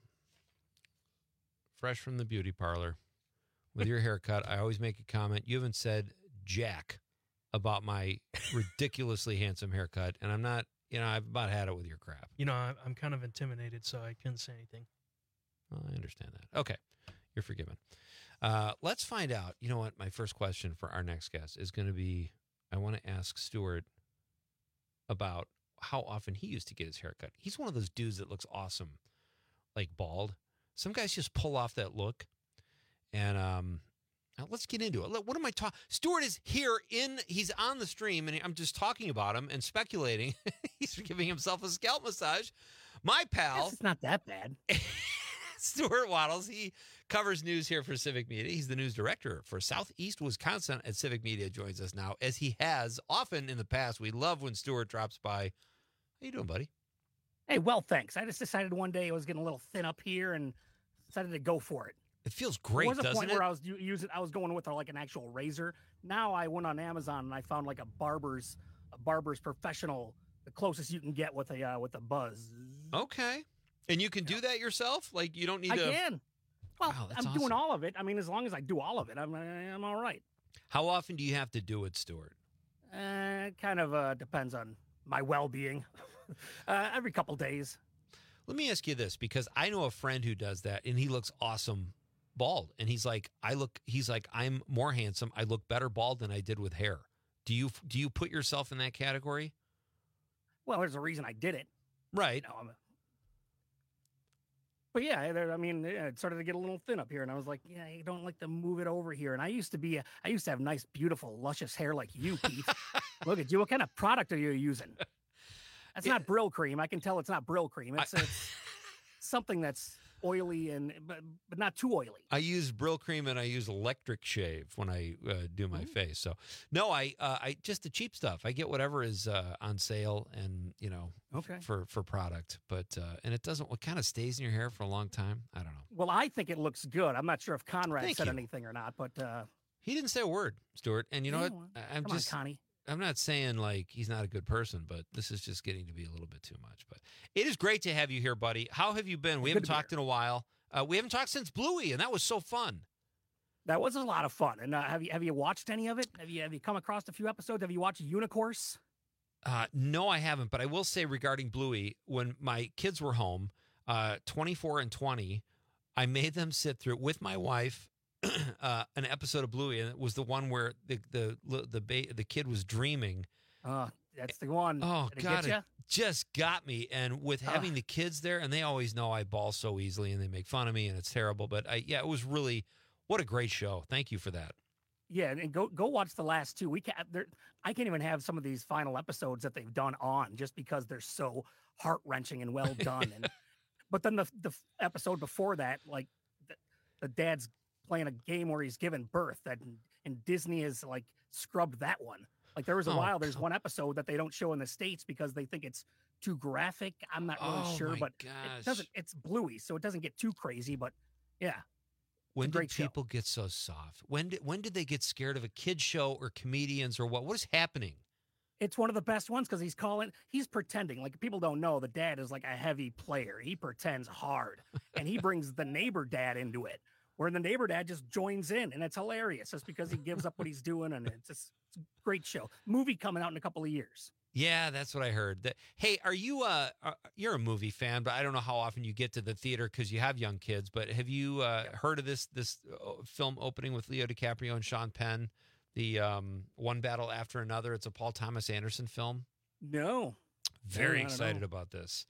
fresh from the beauty parlor with your haircut, I always make a comment. You haven't said jack about my ridiculously handsome haircut, and I'm not, I've about had it with your crap. I'm kind of intimidated, so I couldn't say anything. Well, I understand that. Okay. You're forgiven. Let's find out. You know what? My first question for our next guest is going to be, I want to ask Stuart about how often he used to get his haircut. He's one of those dudes that looks awesome, like bald. Some guys just pull off that look. And now let's get into it. What am I talking? Stuart is here he's on the stream, and I'm just talking about him and speculating. He's giving himself a scalp massage. My pal. It's not that bad. Stuart Wattles, he covers news here for Civic Media. He's the news director for Southeast Wisconsin at Civic Media. Joins us now, as he has often in the past. We love when Stuart drops by. How you doing, buddy? Hey, well, thanks. I just decided one day I was getting a little thin up here and decided to go for it. It feels great, doesn't it? There was a point where I was going with like an actual razor. Now I went on Amazon and I found like a barber's professional, the closest you can get with a buzz. Okay. And you can do that yourself? Like, you don't need to... I can. Well, wow, I'm doing all of it. I mean, as long as I do all of it, I'm all right. How often do you have to do it, Stuart? It kind of depends on my well-being. Every couple days. Let me ask you this, because I know a friend who does that, and he looks awesome bald. And he's like, I'm more handsome. I look better bald than I did with hair. Do you put yourself in that category? Well, there's a reason I did it. Right. But yeah, it started to get a little thin up here, and I was like, yeah, you don't like to move it over here. And I used to have nice, beautiful, luscious hair like you, Pete. Look at you. What kind of product are you using? That's not Brill cream. I can tell it's not Brill cream. It's something that's oily but not too oily. I use Brill cream and I use electric shave when I do my face. So no, I just the cheap stuff. I get whatever is on sale and for product. But and it doesn't. What kind of stays in your hair for a long time? I don't know. Well, I think it looks good. I'm not sure if Conrad said anything or not, but he didn't say a word, Stuart. And you know what? Come on, Connie. I'm not saying like he's not a good person, but this is just getting to be a little bit too much. But it is great to have you here, buddy. How have you been? We haven't talked in a while. We haven't talked since Bluey, and that was so fun. That was a lot of fun. And have you watched any of it? Have you come across a few episodes? Have you watched Unicourse? No, I haven't. But I will say regarding Bluey, when my kids were home, 24 and 20, I made them sit through with my wife. An episode of Bluey, and it was the one where the kid was dreaming. That's the one. Oh, God, it just got me. And with having the kids there, and they always know I bawl so easily, and they make fun of me, and it's terrible. But it was really, what a great show. Thank you for that. Yeah, and go watch the last two. I can't even have some of these final episodes that they've done on just because they're so heart-wrenching and well done. But then the episode before that, like the dad's playing a game where he's given birth, and Disney has like scrubbed that one. Like there was a while, there's one episode that they don't show in the States because they think it's too graphic. I'm not really sure, but it's Bluey, so it doesn't get too crazy, but yeah. When did people get so soft? When did they get scared of a kid show or comedians or what? What is happening? It's one of the best ones because he's pretending. Like people don't know the dad is like a heavy player. He pretends hard and he brings the neighbor dad into it. where the neighbor dad just joins in, and it's hilarious just because he gives up what he's doing, and it's a great show. Movie coming out in a couple of years. Yeah, that's what I heard. Hey, are you you're a movie fan, but I don't know how often you get to the theater because you have young kids, but have you heard of this film opening with Leo DiCaprio and Sean Penn, the One Battle After Another? It's a Paul Thomas Anderson film. No. Very excited about this.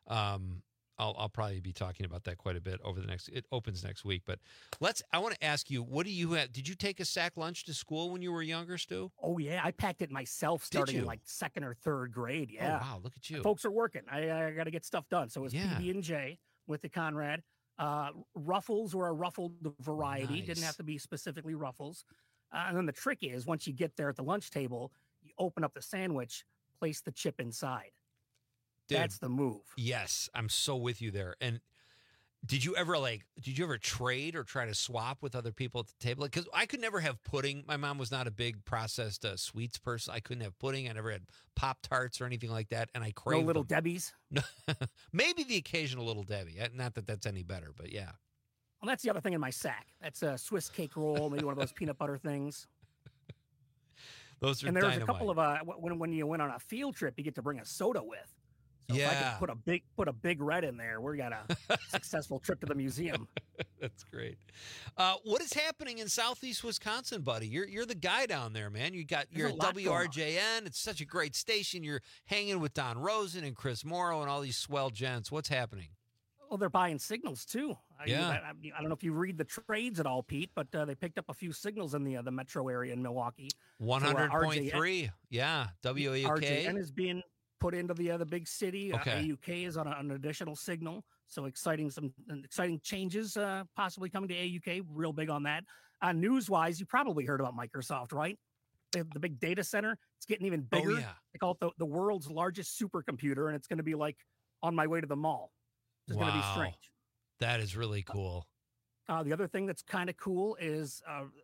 I'll probably be talking about that quite a bit over the next. It opens next week, but I want to ask you, what do you have? Did you take a sack lunch to school when you were younger, Stu? Oh yeah, I packed it myself starting in like 2nd or 3rd grade. Yeah. Oh, wow, look at you. Folks are working. I got to get stuff done. So it was PB&J with the Conrad. Ruffles were a ruffled variety. Nice. Didn't have to be specifically Ruffles. And then the trick is once you get there at the lunch table, you open up the sandwich, place the chip inside. Dude, that's the move. Yes, I'm so with you there. And did you ever trade or try to swap with other people at the table? Because I could never have pudding. My mom was not a big processed sweets person. I couldn't have pudding. I never had Pop-Tarts or anything like that. And I craved No Little Debbie's? Maybe the occasional Little Debbie. Not that that's any better, but yeah. Well, that's the other thing in my sack. That's a Swiss cake roll, maybe one of those peanut butter things. Those are and there's dynamite. A couple of when you went on a field trip, you get to bring a soda with. So if I could put a big red in there, we got a successful trip to the museum. That's great. What is happening in Southeast Wisconsin, buddy? You're the guy down there, man. You're at WRJN. It's such a great station. You're hanging with Don Rosen and Chris Morrow and all these swell gents. What's happening? Well, they're buying signals too. I don't know if you read the trades at all, Pete, but they picked up a few signals in the metro area in Milwaukee. 100.3, yeah. WAUK. RJN is being put into the big city. Okay. AUK is on an additional signal. So exciting changes possibly coming to AUK. Real big on that. News-wise, you probably heard about Microsoft, right? The big data center. It's getting even bigger. Oh, yeah. They call it the world's largest supercomputer, and it's going to be like on my way to the mall. It's going to be strange. That is really cool. The other thing that's kind of cool is,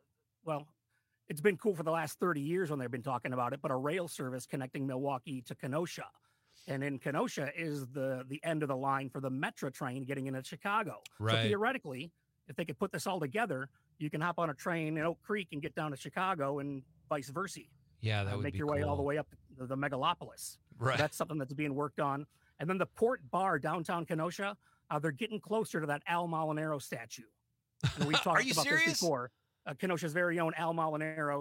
it's been cool for the last 30 years when they've been talking about it, but a rail service connecting Milwaukee to Kenosha. And in Kenosha is the end of the line for the Metro train getting into Chicago. Right. So theoretically, if they could put this all together, you can hop on a train in Oak Creek and get down to Chicago and vice versa. Yeah, that would make be your way all cool. the way up to the megalopolis. Right. So that's something that's being worked on. And then the Port Bar downtown Kenosha, they're getting closer to that Al Molinaro statue. And we've talked about this before. Kenosha's very own Al Molinaro.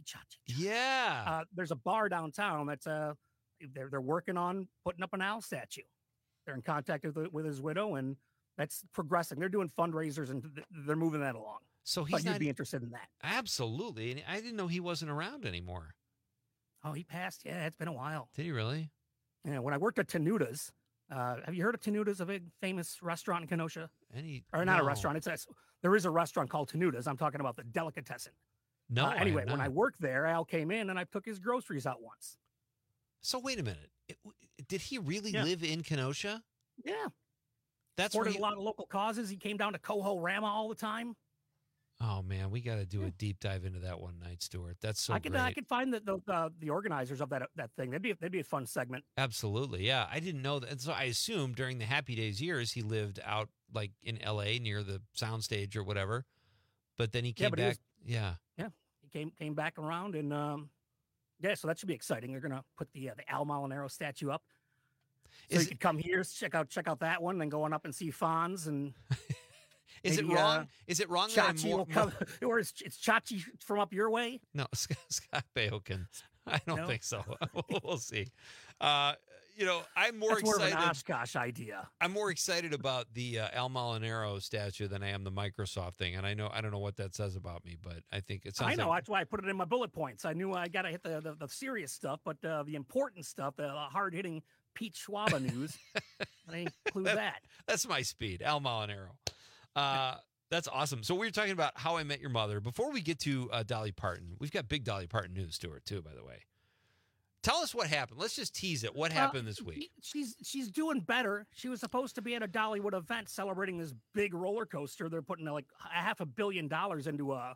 Yeah. There's a bar downtown that's they're working on putting up an Al statue. They're in contact with his widow, and that's progressing. They're doing fundraisers, and they're moving that along. So you'd be interested in that. Absolutely. And I didn't know he wasn't around anymore. Oh, he passed. Yeah, it's been a while. Did he really? Yeah, when I worked at Tenuda's, have you heard of Tenuda's, a big famous restaurant in Kenosha? Not a restaurant. There is a restaurant called Tenuda's. I'm talking about the delicatessen. No. Anyway, when I worked there, Al came in and I took his groceries out once. So wait a minute. Did he really live in Kenosha? Yeah. That's supported a lot of local causes. He came down to Coho Rama all the time. Oh man, we got to do a deep dive into that one night, Stuart. That's so great. I could find the organizers of that thing. That'd be a fun segment. Absolutely, yeah. I didn't know that, and so I assumed during the Happy Days years he lived out like in L.A. near the soundstage or whatever. But then he came back. He came back around, and so that should be exciting. They're gonna put the Al Molinaro statue up. So you could come here, check out that one, then go on up and see Fonz and. Is it wrong? Is it wrong that I'm more... or it's Chachi from up your way? No, Scott Baioken. I don't think so. We'll see. I'm more That's excited. More of an Oshkosh idea. I'm more excited about the Al Molinaro statue than I am the Microsoft thing, and I don't know what that says about me, but I think it sounds. I know that's why I put it in my bullet points. I knew I got to hit the serious stuff, but the important stuff, the hard hitting Pete Schwaba news, I include that. That's my speed, Al Molinaro. That's awesome. So we were talking about How I Met Your Mother. Before we get to Dolly Parton, we've got big Dolly Parton news, Stuart, too, by the way. Tell us what happened. Let's just tease it. What happened this week? She's doing better. She was supposed to be at a Dollywood event celebrating this big roller coaster. They're putting like $500 million into a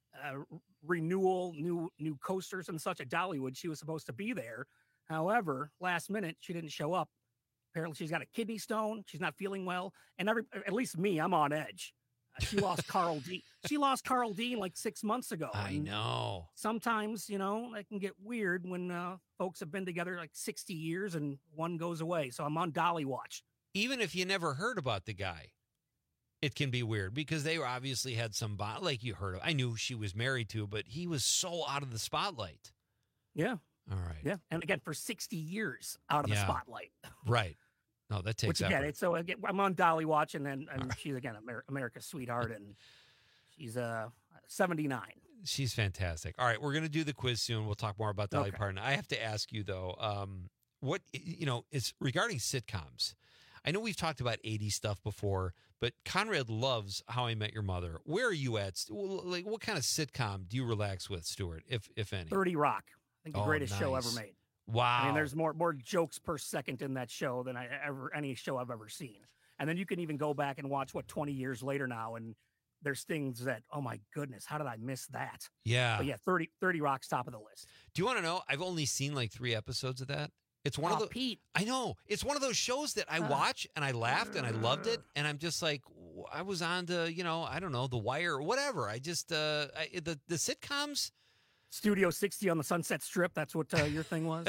renewal, new coasters and such at Dollywood. She was supposed to be there. However, last minute, she didn't show up. Apparently, she's got a kidney stone. She's not feeling well. And at least me, I'm on edge. She lost Carl Dean. She lost Carl Dean like 6 months ago. I know. Sometimes, it can get weird when folks have been together like 60 years and one goes away. So I'm on Dolly watch. Even if you never heard about the guy, it can be weird because they obviously had some, like you heard of. I knew she was married to, but he was so out of the spotlight. Yeah. All right. Yeah. And again, for 60 years out of the spotlight. Right. No, that takes effort. So I'm on Dolly watch, and she's, again, America's sweetheart, and she's 79. She's fantastic. All right, we're going to do the quiz soon. We'll talk more about Dolly Parton. I have to ask you, though, what, it's regarding sitcoms. I know we've talked about 80s stuff before, but Conrad loves How I Met Your Mother. Where are you at? Like, what kind of sitcom do you relax with, Stuart, if any? 30 Rock. I think the greatest show ever made. Wow. I mean, there's more jokes per second in that show than any show I've ever seen. And then you can even go back and watch 20 years later now, and there's things that, oh my goodness, how did I miss that? Yeah. But yeah, 30 Rock's top of the list. Do you want to know? I've only seen like 3 episodes of that. It's one of the Pete. I know. It's one of those shows that I watch and I laughed and I loved it, and I'm just like, I was on to, I don't know, The Wire or whatever. I just the sitcoms. Studio 60 on the Sunset Strip. That's what your thing was.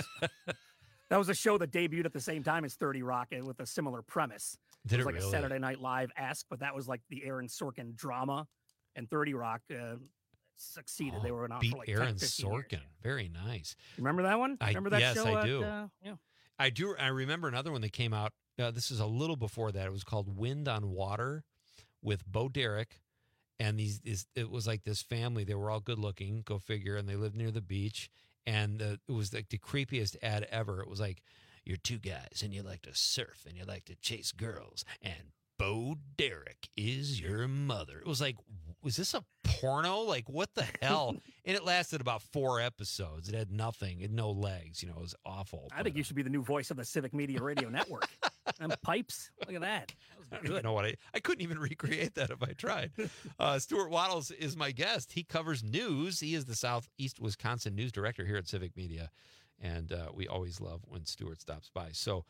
That was a show that debuted at the same time as 30 Rock with a similar premise. Did it was really? A Saturday Night Live-esque, but that was like the Aaron Sorkin drama, and 30 Rock succeeded. They were on beat for like Aaron 10, 15 Sorkin. years. Very nice. Remember that one? Remember that yes, show? I do. Yeah. I do. I remember another one that came out. This is a little before that. It was called Wind on Water with Bo Derek. And it was like this family. They were all good looking, go figure, and they lived near the beach. And it was like the creepiest ad ever. It was like, you're 2 guys, and you like to surf, and you like to chase girls, and Bo Derek is your mother. It was like, was this a porno? Like, what the hell? And it lasted about 4 episodes. It had nothing. It had no legs. It was awful. I think you should be the new voice of the Civic Media Radio Network. And pipes. Look at that. I don't even know what I couldn't even recreate that if I tried. Stuart Wattles is my guest. He covers news. He is the Southeast Wisconsin news director here at Civic Media. And we always love when Stuart stops by. So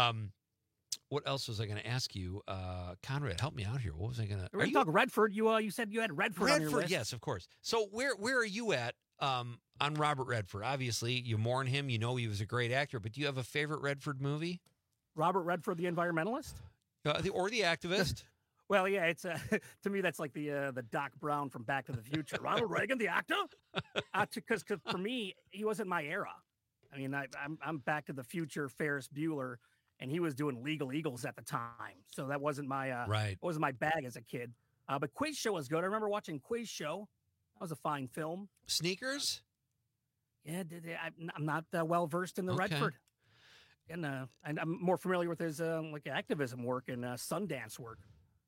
what else was I going to ask you? Conrad, help me out here. What was I going to... We're going to talk Redford. You said you had Redford on your list. Yes, of course. So where are you at on Robert Redford? Obviously, you mourn him. You know he was a great actor. But do you have a favorite Redford movie? Robert Redford, the environmentalist? Or the activist? Well, yeah, it's to me that's like the Doc Brown from Back to the Future. Ronald Reagan, the actor? Because for me, he wasn't my era. I mean, I'm Back to the Future, Ferris Bueller, and he was doing Legal Eagles at the time, so that wasn't my wasn't my bag as a kid. But Quiz Show was good. I remember watching Quiz Show. That was a fine film. Sneakers? Yeah, I'm not well versed in the Redford. And I'm more familiar with his like activism work and Sundance work.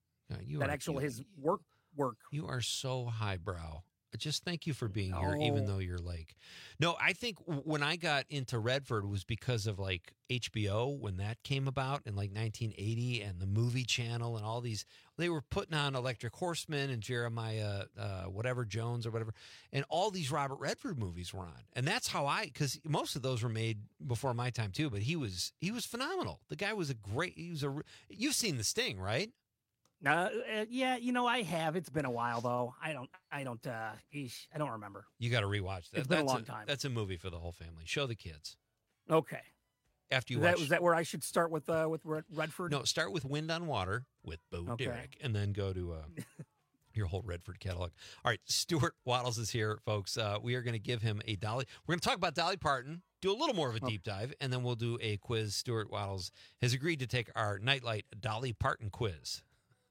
His work. You are so highbrow. Just thank you for being here, even though you're like... No, I think when I got into Redford was because of like HBO when that came about in like 1980 and the Movie Channel and all these... They were putting on Electric Horseman and Jeremiah Jones or whatever. And all these Robert Redford movies were on. And that's how because most of those were made before my time too, but he was phenomenal. The guy was you've seen The Sting, right? Yeah, I have. It's been a while though. I don't remember. You got to rewatch that. It's been a long time. That's a movie for the whole family. Show the kids. Okay. After you watch. Was that where I should start with Redford? No, start with Wind on Water with Bo Derek, and then go to your whole Redford catalog. All right, Stuart Wattles is here, folks. We are going to give him a Dolly. We're going to talk about Dolly Parton, do a little more of a deep dive, and then we'll do a quiz. Stuart Wattles has agreed to take our Nightlight Dolly Parton quiz.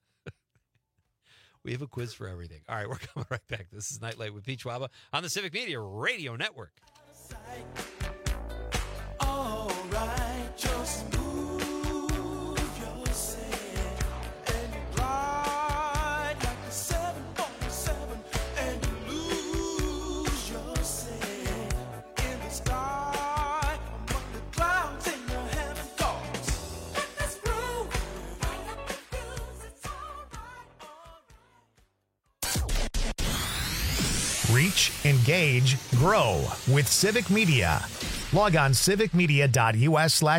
We have a quiz for everything. All right, we're coming right back. This is Nightlight with Pete Schwaba on the Civic Media Radio Network. All right, just move yourself and glide like a 747 and lose yourself in the sky among the clouds in your heaven thoughts. Let this groove right up the hills. It's all right. Reach, engage, grow with Civic Media. Log on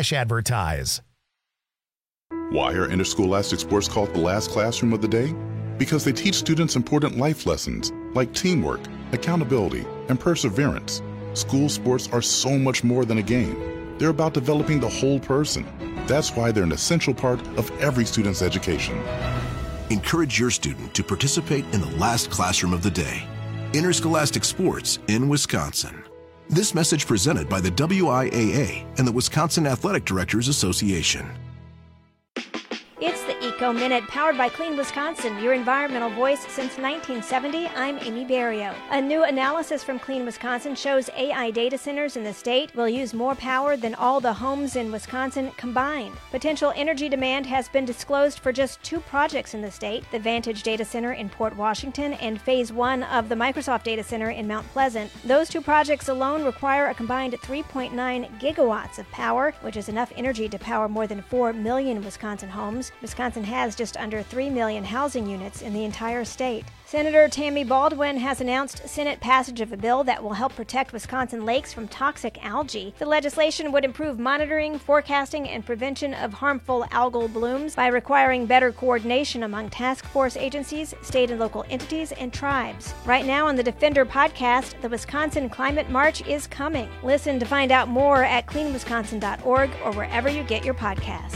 civicmedia.us/advertise. Why are Interscholastic Sports called the last classroom of the day? because they teach students important life lessons like teamwork, accountability, and perseverance. School sports are so much more than a game. They're about developing the whole person. That's why they're an essential part of every student's education. Encourage your student to participate in the last classroom of the day. Interscholastic Sports in Wisconsin. This message presented by the WIAA and the Wisconsin Athletic Directors Association. It's the Eco Minute, powered by Clean Wisconsin, your environmental voice since 1970. I'm Amy Barrio. A new analysis from Clean Wisconsin shows AI data centers in the state will use more power than all the homes in Wisconsin combined. Potential energy demand has been disclosed for just 2 projects in the state, the Vantage Data Center in Port Washington and Phase 1 of the Microsoft Data Center in Mount Pleasant. Those 2 projects alone require a combined 3.9 gigawatts of power, which is enough energy to power more than 4 million Wisconsin homes. Wisconsin has just under 3 million housing units in the entire state. Senator Tammy Baldwin has announced Senate passage of a bill that will help protect Wisconsin lakes from toxic algae. The legislation would improve monitoring, forecasting, and prevention of harmful algal blooms by requiring better coordination among task force agencies, state and local entities, and tribes. Right now on the Defender podcast, the Wisconsin Climate March is coming. Listen to find out more at cleanwisconsin.org or wherever you get your podcasts.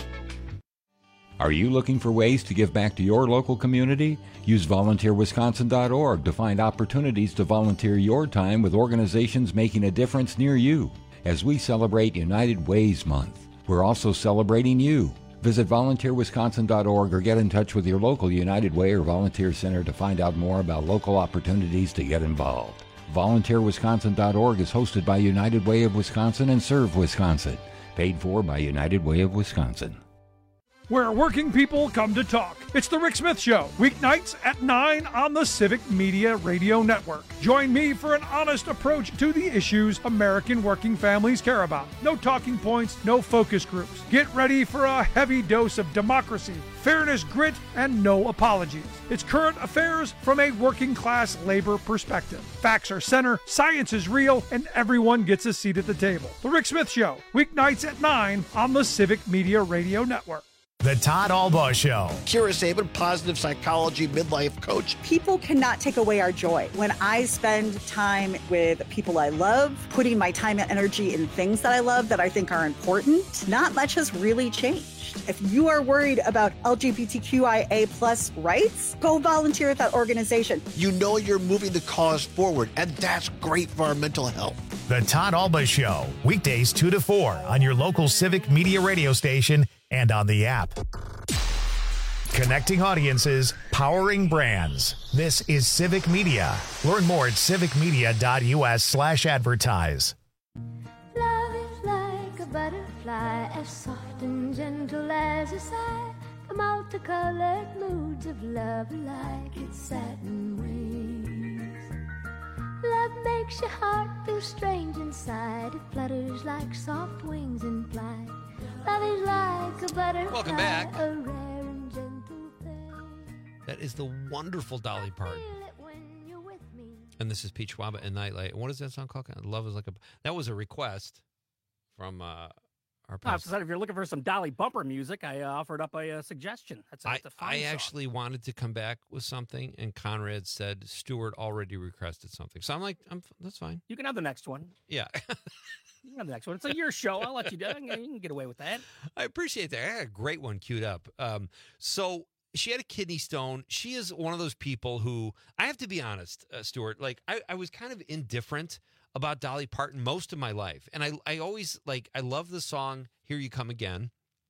Are you looking for ways to give back to your local community? Use volunteerwisconsin.org to find opportunities to volunteer your time with organizations making a difference near you. As we celebrate United Ways Month, we're also celebrating you. Visit volunteerwisconsin.org or get in touch with your local United Way or Volunteer Center to find out more about local opportunities to get involved. VolunteerWisconsin.org is hosted by United Way of Wisconsin and Serve Wisconsin. Paid for by United Way of Wisconsin. Where working people come to talk. It's the Rick Smith Show, weeknights at 9 on the Civic Media Radio Network. Join me for an honest approach to the issues American working families care about. No talking points, no focus groups. Get ready for a heavy dose of democracy, fairness, grit, and no apologies. It's current affairs from a working class labor perspective. Facts are center, science is real, and everyone gets a seat at the table. The Rick Smith Show, weeknights at 9 on the Civic Media Radio Network. The Todd Albaugh Show. Kira Sabin, positive psychology midlife coach. People cannot take away our joy. When I spend time with people I love, putting my time and energy in things that I love that I think are important, not much has really changed. If you are worried about LGBTQIA plus rights, go volunteer at that organization. You know you're moving the cause forward, and that's great for our mental health. The Todd Albaugh Show, weekdays 2 to 4 on your local Civic Media radio station and on the app. Connecting audiences, powering brands. This is Civic Media. Learn more at civicmedia.us/advertise. Love is like a butterfly, as soft and gentle as a sigh. The multicolored moods of love like its satin wings. Love makes your heart feel strange inside. It flutters like soft wings in flight. Love is like a butterfly. Welcome back. A rare and gentle thing. That is the wonderful Dolly Parton. And this is Pete Schwaba and Nightlight. What is that song called? Love is like a... That was a request from our past. If you're looking for some Dolly bumper music, I offered up a suggestion. That's a fine I song. actually wanted to come back with something, and Conrad said Stuart already requested something. So I'm like, that's fine. You can have the next one. Yeah. You can have the next one. It's your show. I'll let you do it. You can get away with that. I appreciate that. I had a great one queued up. So she had a kidney stone. She is one of those people who, I have to be honest, Stuart, like I was kind of indifferent about Dolly Parton most of my life. And I always I love the song Here You Come Again.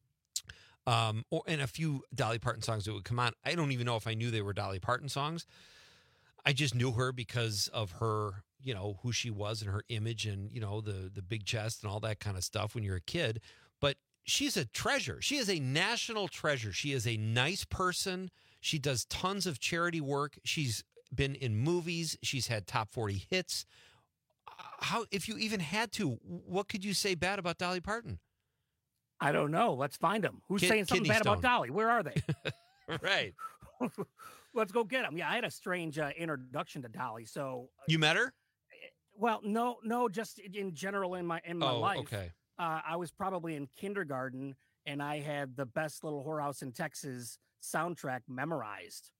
And a few Dolly Parton songs that would come on. I don't even know if I knew they were Dolly Parton songs. I just knew her because of her, who she was and her image and, the big chest and all that kind of stuff when you're a kid. But she's a treasure. She is a national treasure. She is a nice person. She does tons of charity work. She's been in movies. She's had top 40 hits. How, if you even had to, what could you say bad about Dolly Parton? I don't know. Let's find them. Who's saying something bad about Dolly? Where are they? Right. Let's go get them. Yeah, I had a strange introduction to Dolly. So you met her? Well, no, just in general in my life. Okay. I was probably in kindergarten, and I had the Best Little Whorehouse in Texas soundtrack memorized.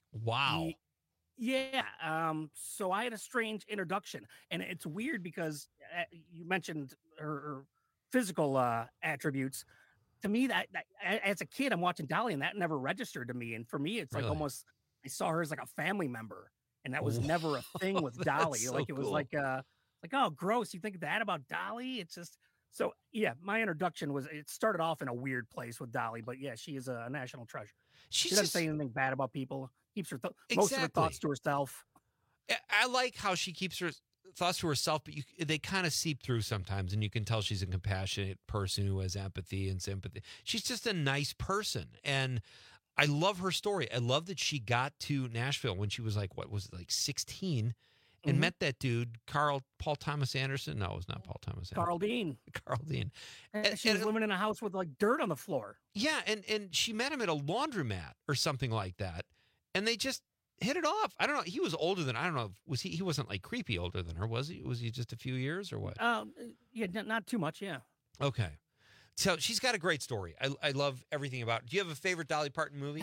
Wow. Yeah. So I had a strange introduction, and it's weird because you mentioned her physical attributes. To me, that as a kid, I'm watching Dolly, and that never registered to me. And for me, it's like Really? almost I saw her as like a family member, and that was never a thing with Dolly. so Like it was cool. like oh, gross. You think that about Dolly? It's just so yeah. My introduction it started off in a weird place with Dolly, but yeah, she is a national treasure. She doesn't say anything bad about people. Keeps her most of her thoughts to herself. I like how she keeps her thoughts to herself, but they kind of seep through sometimes, and you can tell she's a compassionate person who has empathy and sympathy. She's just a nice person, and I love her story. I love that she got to Nashville when she was like, what was it, like 16, and met that dude, Paul Thomas Anderson. No, it was not Paul Thomas Anderson. Carl Dean. Carl Dean. And she was living in a house with like dirt on the floor. Yeah, and she met him at a laundromat or something like that, and they just hit it off. I don't know. He was older than, I don't know. Was he wasn't like creepy older than her, was he? Was he just a few years or what? Yeah, not too much. Yeah. Okay. So she's got a great story. I love everything about it. Do you have a favorite Dolly Parton movie?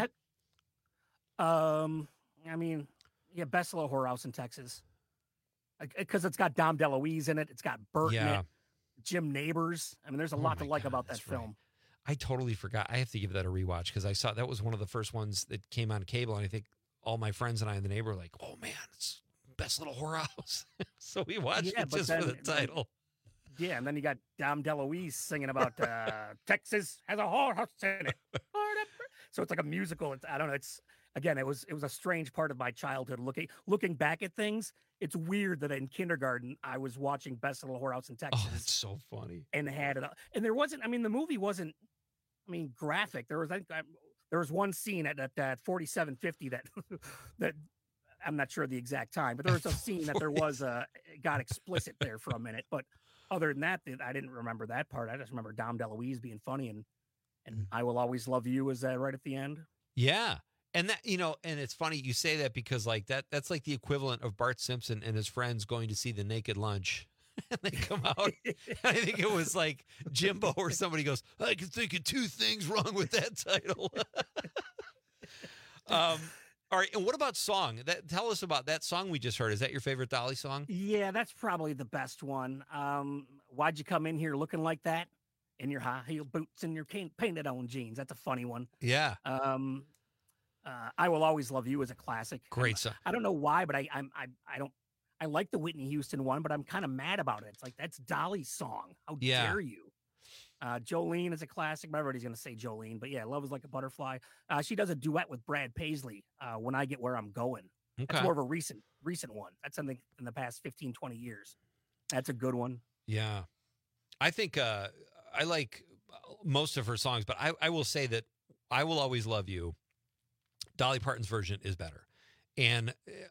I mean, yeah, Best Little Whorehouse in Texas. Because it's got Dom DeLuise in it. It's got Burt in it. Jim Neighbors. I mean, there's a lot to like about that film. I totally forgot. I have to give that a rewatch because I saw that was one of the first ones that came on cable, and I think all my friends and I in the neighborhood were like, "Oh man, it's Best Little Whorehouse." So we watched it just for the title. Yeah, and then you got Dom DeLuise singing about Texas has a whorehouse in it. So it's like a musical. I don't know. It's again, it was a strange part of my childhood. Looking back at things, it's weird that in kindergarten I was watching Best Little Whorehouse in Texas. Oh, that's so funny. And had it, and there wasn't. I mean, the movie wasn't. I mean, graphic. There was one scene at 4750 that I'm not sure the exact time, but there was a scene that there was got explicit there for a minute. But other than that, I didn't remember that part. I just remember Dom DeLuise being funny, and I Will Always Love You is right at the end. Yeah. And that, and it's funny you say that because like that's like the equivalent of Bart Simpson and his friends going to see The Naked Lunch. And they come out. I think it was like Jimbo or somebody goes, I can think of two things wrong with that title. All right. And what about song? Tell us about that song we just heard. Is that your favorite Dolly song? Yeah, that's probably the best one. Why'd you come in here looking like that? In your high heel boots and your painted on jeans. That's a funny one. Yeah. I Will Always Love You is a classic. Great song. I don't know why, but I like the Whitney Houston one, but I'm kind of mad about it. It's like, that's Dolly's song. How dare you? Jolene is a classic. Everybody's going to say Jolene, but yeah, Love Is Like a Butterfly. She does a duet with Brad Paisley, When I Get Where I'm Going. Okay. That's more of a recent one. That's something in the past 15, 20 years. That's a good one. Yeah. I think I like most of her songs, but I will say that I Will Always Love You, Dolly Parton's version is better. And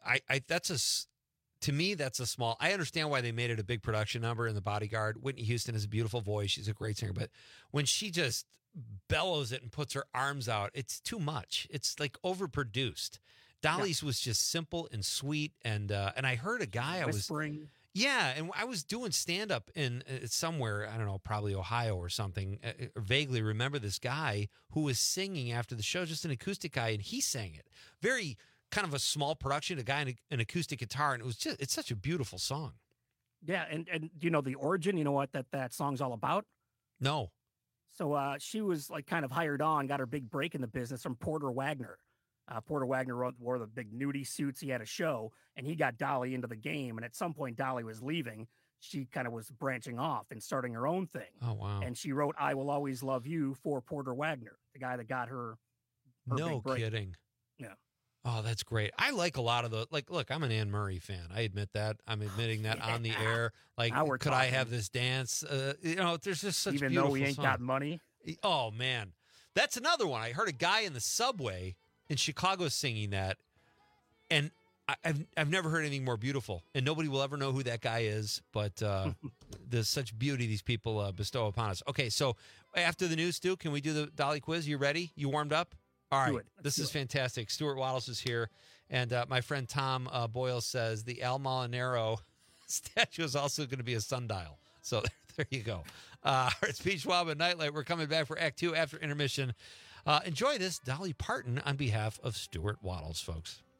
to me, that's a small. I understand why they made it a big production number in The Bodyguard. Whitney Houston has a beautiful voice. She's a great singer. But when she just bellows it and puts her arms out, it's too much. It's like overproduced. Dolly's was just simple and sweet. And I heard a guy Whispering. And I was doing stand-up in somewhere, I don't know, probably Ohio or something. I vaguely remember this guy who was singing after the show, just an acoustic guy, and he sang it. Very kind of a small production, a guy in an acoustic guitar, and it's such a beautiful song. Yeah, and do you know the origin? You know what that song's all about? No. So she was like kind of hired on, got her big break in the business from Porter Wagner. Porter Wagner wore the big nudie suits. He had a show, and he got Dolly into the game. And at some point, Dolly was leaving. She kind of was branching off and starting her own thing. Oh, wow. And she wrote I Will Always Love You for Porter Wagner, the guy that got her No big break. kidding. Yeah. Oh, that's great. I like a lot of the, look, I'm an Anne Murray fan. I admit that. I'm admitting that on the air. Like, could I have this dance? There's just such Even beautiful though we ain't got money. Oh, man. That's another one. I heard a guy in the subway in Chicago singing that, and I've never heard anything more beautiful, and nobody will ever know who that guy is, but there's such beauty these people bestow upon us. Okay, so after the news, Stu, can we do the Dolly quiz? You ready? You warmed up? All right. This is fantastic. Stuart Waddles is here, and my friend Tom Boyle says the Al Molinaro statue is also going to be a sundial. So there you go. It's Pete Schwab at Nightlight. We're coming back for Act 2 after intermission. Enjoy this Dolly Parton on behalf of Stuart Waddles, folks.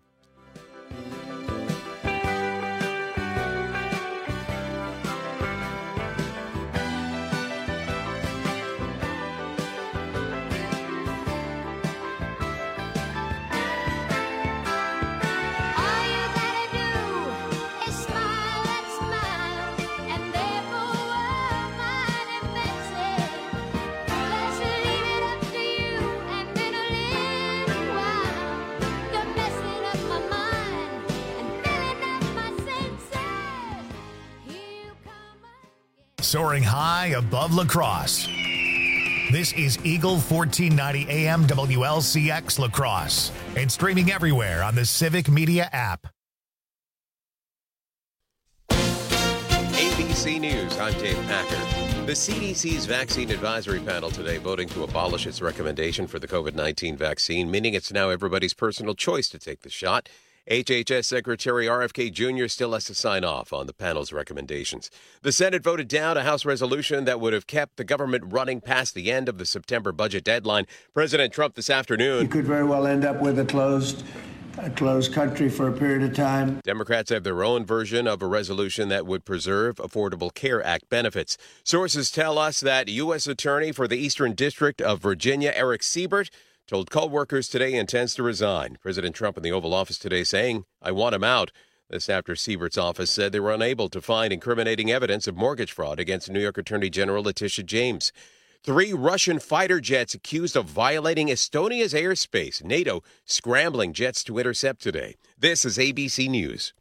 Soaring high above La Crosse. This is Eagle 1490 AM WLCX La Crosse and streaming everywhere on the Civic Media app. ABC News, I'm Dave Packer. The CDC's vaccine advisory panel today voting to abolish its recommendation for the COVID-19 vaccine, meaning it's now everybody's personal choice to take the shot. HHS Secretary RFK Jr. still has to sign off on the panel's recommendations. The Senate voted down a House resolution that would have kept the government running past the end of the September budget deadline. President Trump this afternoon. You could very well end up with a closed country for a period of time. Democrats have their own version of a resolution that would preserve Affordable Care Act benefits. Sources tell us that U.S. Attorney for the Eastern District of Virginia, Eric Siebert, told co-workers today he intends to resign. President Trump in the Oval Office today saying, "I want him out." This after Siebert's office said they were unable to find incriminating evidence of mortgage fraud against New York Attorney General Letitia James. 3 Russian fighter jets accused of violating Estonia's airspace. NATO scrambling jets to intercept today. This is ABC News.